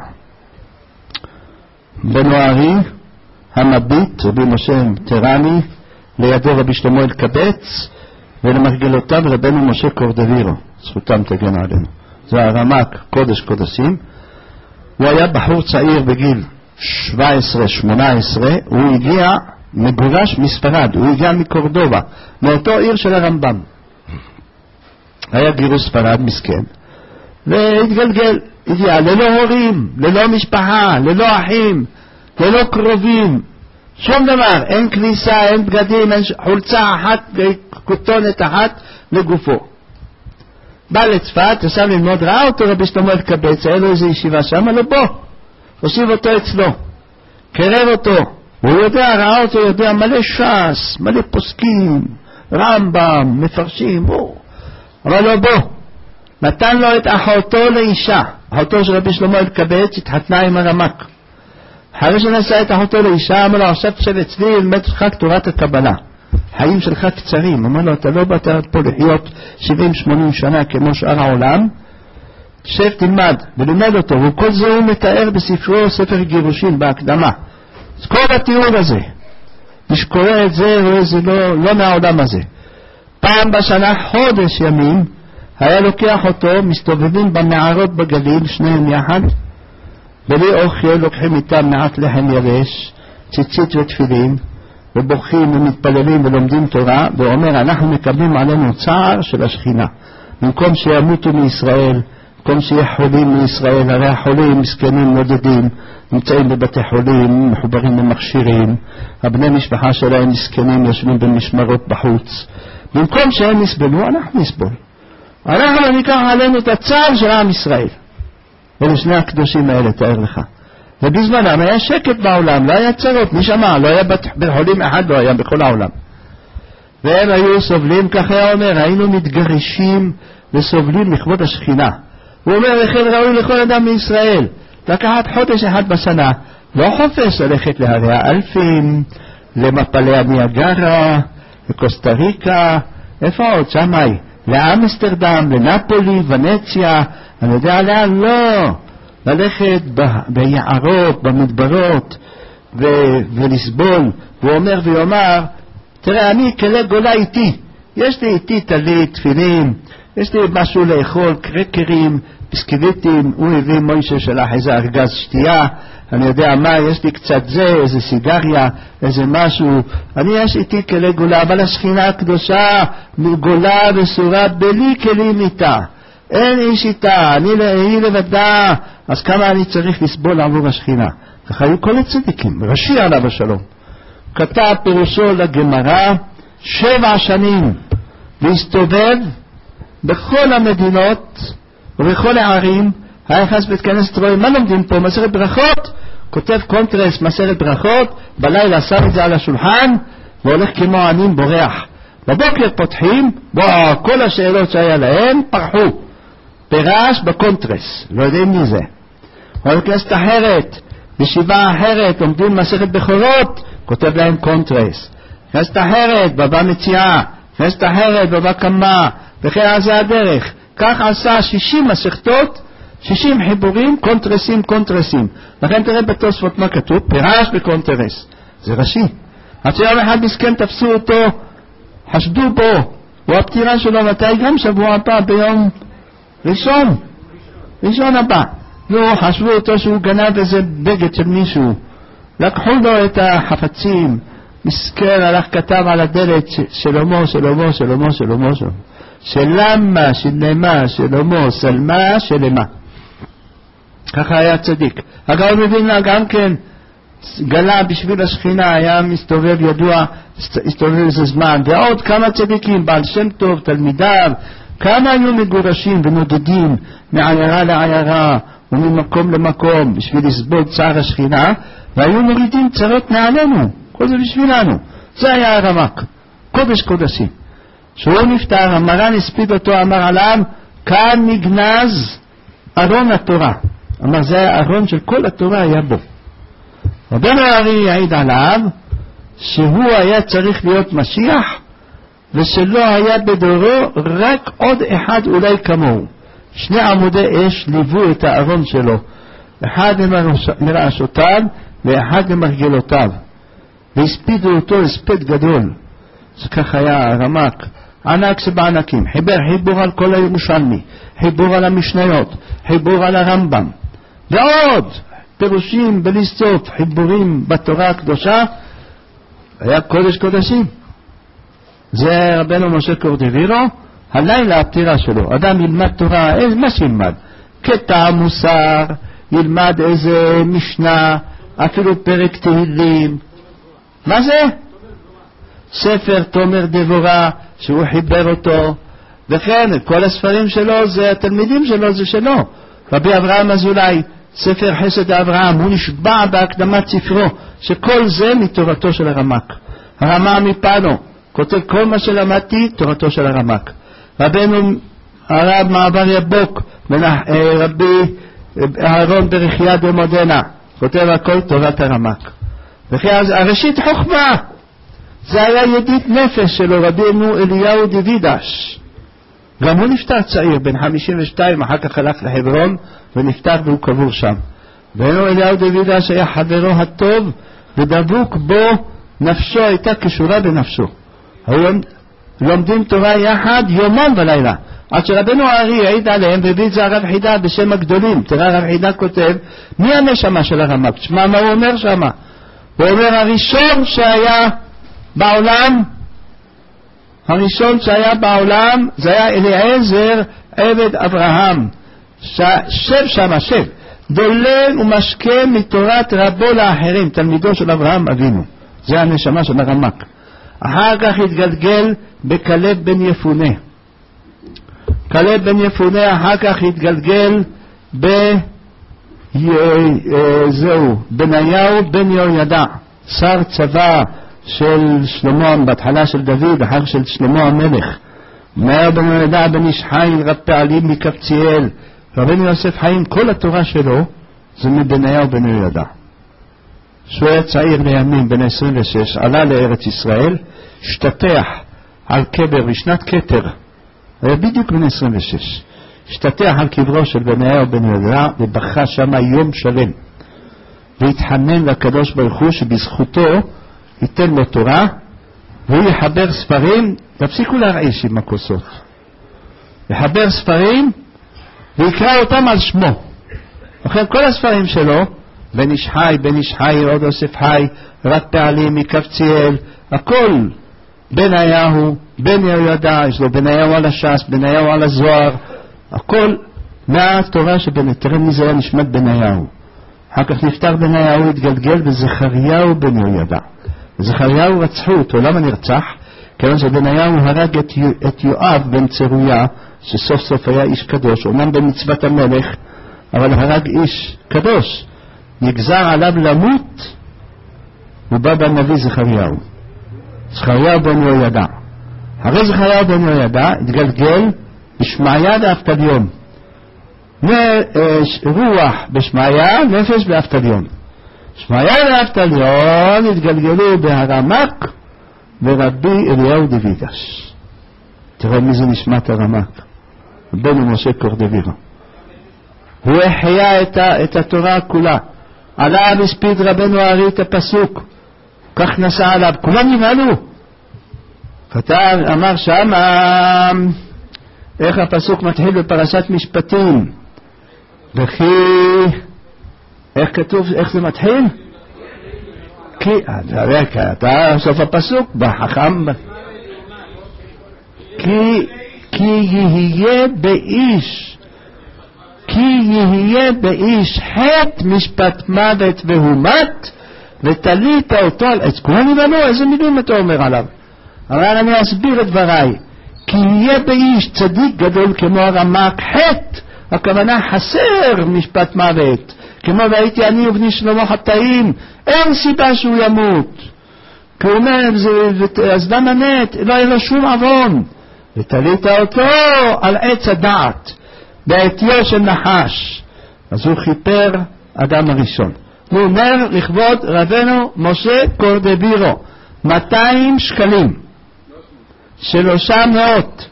Speaker 1: רבנו הארי, המביט, רבי משה טרני, לידו רבי שלמה אלקבץ, ולמרגלותיו רבנו משה קורדווירו, זכותם תגן עלינו. זה הרמ"ק, קודש קודשים. הוא היה בחור צעיר בגיל 17-18, הוא הגיע מגורש מספרד, הוא הגיע מקורדובה, מאותו עיר של הרמב"ם. היה גירוש ספרד מסכן, והתגלגל, הגיע ללא הורים, ללא משפחה, ללא אחים, ללא קרובים, שום דבר, אין כניסה, אין בגדים, אין חולצה אחת וכותונת אחת לגופו. בא לצפת, ישב ללמוד, ראה אותו רבי שלמה אלקבץ, היה לו איזו ישיבה שם, לא בוא, הושיב אותו אצלו, קרב אותו, הוא יודע, ראה אותו, יודע מלא ש"ס, מלא פוסקים, רמב"ם, מפרשים, אבל לא בוא, נתן לו את אחותו לאישה, אחותו של רבי שלמה אלקבץ התחתנה עם הרמ"ק, אחרי שנשא את אחותו לאישה, אמר לו, עכשיו תשב אצלי, ילמד לך תורת הקבלה. חיים שלך קצרים. אמר לו, אתה לא באת פה לחיות 70-80 שנה כמו שאר העולם, תשב תלמד, ולימד אותו. וכל זה הוא מתאר בספרו ספר גירושין בהקדמה. אז כל התיאור הזה, מי שקורא את זה רואה זה לא מהעולם הזה. פעם בשנה, חודש ימים, היה לוקח אותו, מסתובבים במערות בגליל, שניהם יחד, בלי אוכל לוקחים איתם מעט לחם יבש, ציצית ותפילין, ובוכים ומתפללים ולומדים תורה, ואומר, אנחנו מקבלים עלינו צער של השכינה. במקום שימותו מישראל, במקום שיהיה חולים מישראל, הרי החולים מסכנים נודדים, נמצאים בבתי חולים, מחוברים במכשירים, הבני משפחה שלהם מסכנים, יושבים במשמרות בחוץ. במקום שהם יסבלו, אנחנו נסבול. אנחנו ניקח עלינו את הצער של עם ישראל. אלה שני הקדושים האלה, תאר לך. ובזמנם היה שקט בעולם, לא היה צרות, מי שמע, לא היה בית חולים אחד, לא היה בכל העולם. והם היו סובלים, כך היה אומר, היינו מתגרשים וסובלים לכבוד השכינה. הוא אומר, לכן ראוי לכל אדם מישראל, לקחת חודש אחד בשנה, לא חופש ללכת להרי האלפים, למפלי הניאגרה, לקוסטה ריקה, איפה עוד? שמאי, לאמסטרדם, לנפולי, ונציה, אני יודע לאן, לא. ללכת ביערות, במדברות, ולסבול. הוא אומר ויאמר, תראה, אני כלי גולה איתי. יש לי איתי טלית, תפילין, יש לי משהו לאכול, קרקרים, ביסקוויטים, הוא הביא מוישה שלח איזה ארגז שתייה, אני יודע מה, יש לי קצת זה, איזה סיגריה, איזה משהו, אני יש איתי כלי גולה, אבל השכינה הקדושה גולה וסורה בלי כלים איתה. אין איש איתה, היא לבדה, אז כמה אני צריך לסבול עבור השכינה? ככה היו כל הצדיקים, רש"י עליו השלום. כתב פירושו לגמרא 7 שנים להסתובב בכל המדינות ובכל הערים, היה חס בית כנסת רואה, מה לומדים פה? מסרת ברכות? כותב קונטרס, מסרת ברכות, בלילה שם את זה על השולחן, והולך כמו עניים בורח. בבוקר פותחים, כל השאלות שהיה להם פרחו. פירש בקונטרס, לא יודעים מי זה. או כנסת אחרת, בישיבה אחרת, עומדים מסכת בכורות, כותב להם קונטרס. כנסת אחרת, בבא מציאה, כנסת אחרת, בבא קמה, וכן על זה הדרך. כך עשה 60 מסכתות, 60 חיבורים, קונטרסים. לכן תראה בתוספות מה כתוב, פירש בקונטרס. זה רש"י. עד שיום אחד מסכן תפסו אותו, חשדו בו, הוא הפטירה שלו, מתי גם שבוע הבא ביום ראשון הבא. לא, חשבו אותו שהוא גנב איזה בגד של מישהו. לקחו לו את החפצים. מסכן הלך כתב על הדלת שלמה. שלמה, שלמה, שלמה, סלמה, שלמה. ככה היה צדיק. אגב מבינה גם כן, גלה בשביל השכינה, היה מסתובב ידוע, הסתובב איזה זמן. ועוד כמה צדיקים, בעל שם טוב, תלמידיו, כמה היו מגורשים ונודדים מעיירה לעיירה וממקום למקום בשביל לסבול צער השכינה, והיו מורידים צרות מעלינו, כל זה בשבילנו. זה היה הרמ"ק, קודש קודשים. שהוא נפטר, המרן הספיד אותו, אמר עליו, כאן נגנז ארון התורה. אמר, זה הארון של כל התורה היה בו. רבנו הארי יעיד עליו שהוא היה צריך להיות משיח, ושלא היה בדורו רק עוד אחד אולי כמוהו. 2 עמודי אש ליוו את הארון שלו, אחד לראשותיו ואחד למרגלותיו, והספידו אותו הספד גדול. זה כך היה הרמ"ק, ענק שבענקים. חיבר חיבור על כל הירושלמי, חיבור על המשניות, חיבור על הרמב"ם, ועוד פירושים בלי סוף, חיבורים בתורה הקדושה. היה קודש קודשים. זה רבנו משה קורדווירו, הלילה הפטירה שלו. אדם ילמד תורה, מה שילמד? קטע מוסר, ילמד איזה משנה, אפילו פרק תהילים. מה זה? ספר תומר דבורה, שהוא חיבר אותו, וכן, כל הספרים שלו, זה התלמידים שלו, זה שלו. רבי אברהם אזולאי, ספר חסד אברהם, הוא נשבע בהקדמת ספרו, שכל זה מתורתו של הרמ"ק. הרמ"א מפנו, כותב כל מה שלמדתי, תורתו של הרמ"ק. רבנו הרב מעבר יבוק, רבי אהרון ברכיה במודנה, כותב הכל תורת הרמ"ק. וכי הראשית חוכמה, זה היה ידיד נפש שלו, רבינו אליהו דוידש. גם הוא נפטר צעיר, בן 52, אחר כך הלך לחברון ונפטר והוא קבור שם. ואנו אליהו דוידש היה חברו הטוב ודבוק בו, נפשו הייתה קשורה בנפשו. לומדים תורה יחד יומם ולילה, עד שרבנו הארי העיד עליהם והביא את זה הרב חידה בשם הגדולים. תראה הרב חידה כותב מי הנשמה של הרמ"ק, תשמע מה הוא אומר שמה. הוא אומר הראשון שהיה בעולם, זה היה אליעזר עבד אברהם, שב שמה, שב, דולל ומשקה מתורת רבו לאחרים, תלמידו של אברהם אבינו. זה הנשמה של הרמ"ק. אחר כך התגלגל בכלב בן יפונה. כלב בן יפונה אחר כך התגלגל בניהו בן יהוידע, שר צבא של שלמה, בהתחלה של דוד, אחר של שלמה המלך. בניהו בן יהוידע בן איש חי, רב פעלים מקבציאל. רבנו יוסף חיים, כל התורה שלו זה מבניהו בן יהוידע. שהוא היה צעיר לימים, בן 26, עלה לארץ ישראל, השתטח על קבר בשנת כתר, היה בדיוק בן 26, השתטח על קברו של בניהו בן יהוידע ובכה שם יום שלם, והתחנן לקדוש ברוך הוא שבזכותו ייתן לו תורה והוא יחבר ספרים. תפסיקו להרעיש עם הכוסות, יחבר ספרים ויקרא אותם על שמו. לכן כל הספרים שלו, בן איש חי, עוד יוסף חי, רב פעלים מקבציאל, הכל בניהו, בן יהוידע, יש לו בניהו על הש"ס, בניהו על הזוהר, הכל מהתורה שבנתרם מי זה היה נשמת בניהו. אחר כך נפטר בניהו, התגלגל בזכריהו בן יהוידע. זכריהו רצחו אותו. למה נרצח? כיוון שבניהו הרג את יואב בן צרויה, שסוף סוף היה איש קדוש, אומנם במצוות המלך, אבל הרג איש קדוש. נגזר עליו למות, ובא בנביא זכריהו בן יהוידע. הרי זכריהו בן יהוידע התגלגל בשמעיה ואבטליון. רוח בשמעיה, נפש באבטליון. שמעיה ואבטליון התגלגלו בהרמ"ק ורבי אליהו דוידש. תראה מי זה נשמת הרמ"ק, רבנו משה קורדווירו. הוא החיה את התורה כולה. עלה מספיד רבנו הארי את הפסוק, כך נסע עליו, כולם נבהלו. כתב, אמר שם, איך הפסוק מתחיל בפרשת משפטים, וכי, איך כתוב, איך זה מתחיל? כי, אתה סוף הפסוק, בחכם, כי יהיה באיש חטא משפט מוות והומת ותלית אותו על עץ. כולם יבנו, איזה מילים אתה אומר עליו? אבל אני אסביר את דבריי. כי יהיה באיש צדיק גדול כמו הרמ"ק חטא, הכוונה חסר משפט מוות, כמו והייתי אני ובני שלמה חטאים, אין סיבה שהוא ימות. כי הוא אומר, אז למה מת? לא היה לו שום עוון. ותלית אותו על עץ הדעת בעטיו של נחש. אז הוא חיפר אדם הראשון. הוא אומר לכבוד רבנו משה קורדווירו 200 שקלים, 300.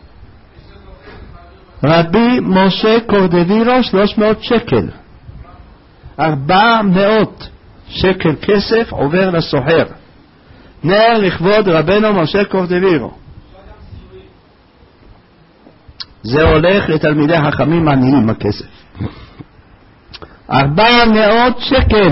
Speaker 1: רבי משה קורדווירו 300 שקל, 400 שקל כסף עובר לסוחר. נר לכבוד רבנו משה קורדווירו. זה הולך לתלמידי חכמים עניים הכסף. 400 שקל,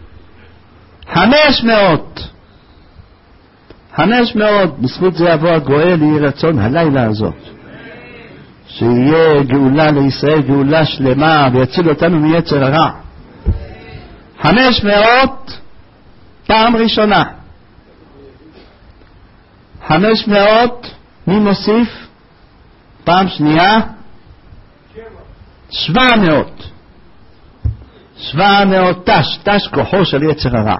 Speaker 1: 500. בזכות זה יבוא הגואל, יהי רצון הלילה הזאת שיהיה גאולה לישראל, גאולה שלמה, ויציל אותנו מיצר הרע. 500 פעם ראשונה. 500 מי מוסיף? פעם שנייה 700 תש כוחו של יצר הרע.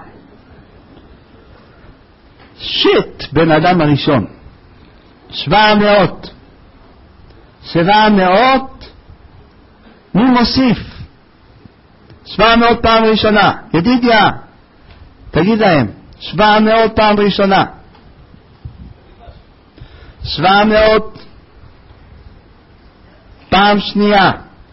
Speaker 1: שיט בן אדם הראשון 700 מי מוסיף? 700 פעם ראשונה. ידידיה, תגיד להם, 700 פעם ראשונה. 700 פעם שנייה.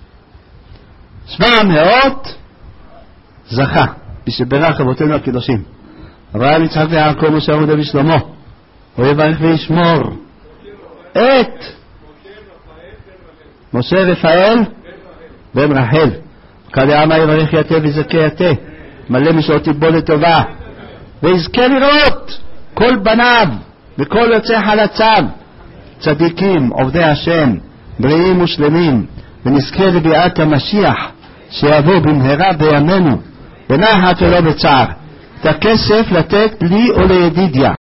Speaker 1: 700 זכה, בשברך אבותינו הקדושים. אברהם, יצחק ויעקב, משה ודוד ושלמה. הוא יברך וישמור את משה רפאל בן רחל. כדאמה יברך יתה וזכה יתה, מלא משעות טיבו לטובה, ויזכה לראות כל בניו וכל יוצאי חלציו צדיקים, עובדי השם, בריאים ושלמים, ונזכה לביאת המשיח שיבוא במהרה בימינו בנחת ולא בצער. את הכסף לתת לי או לידידיה.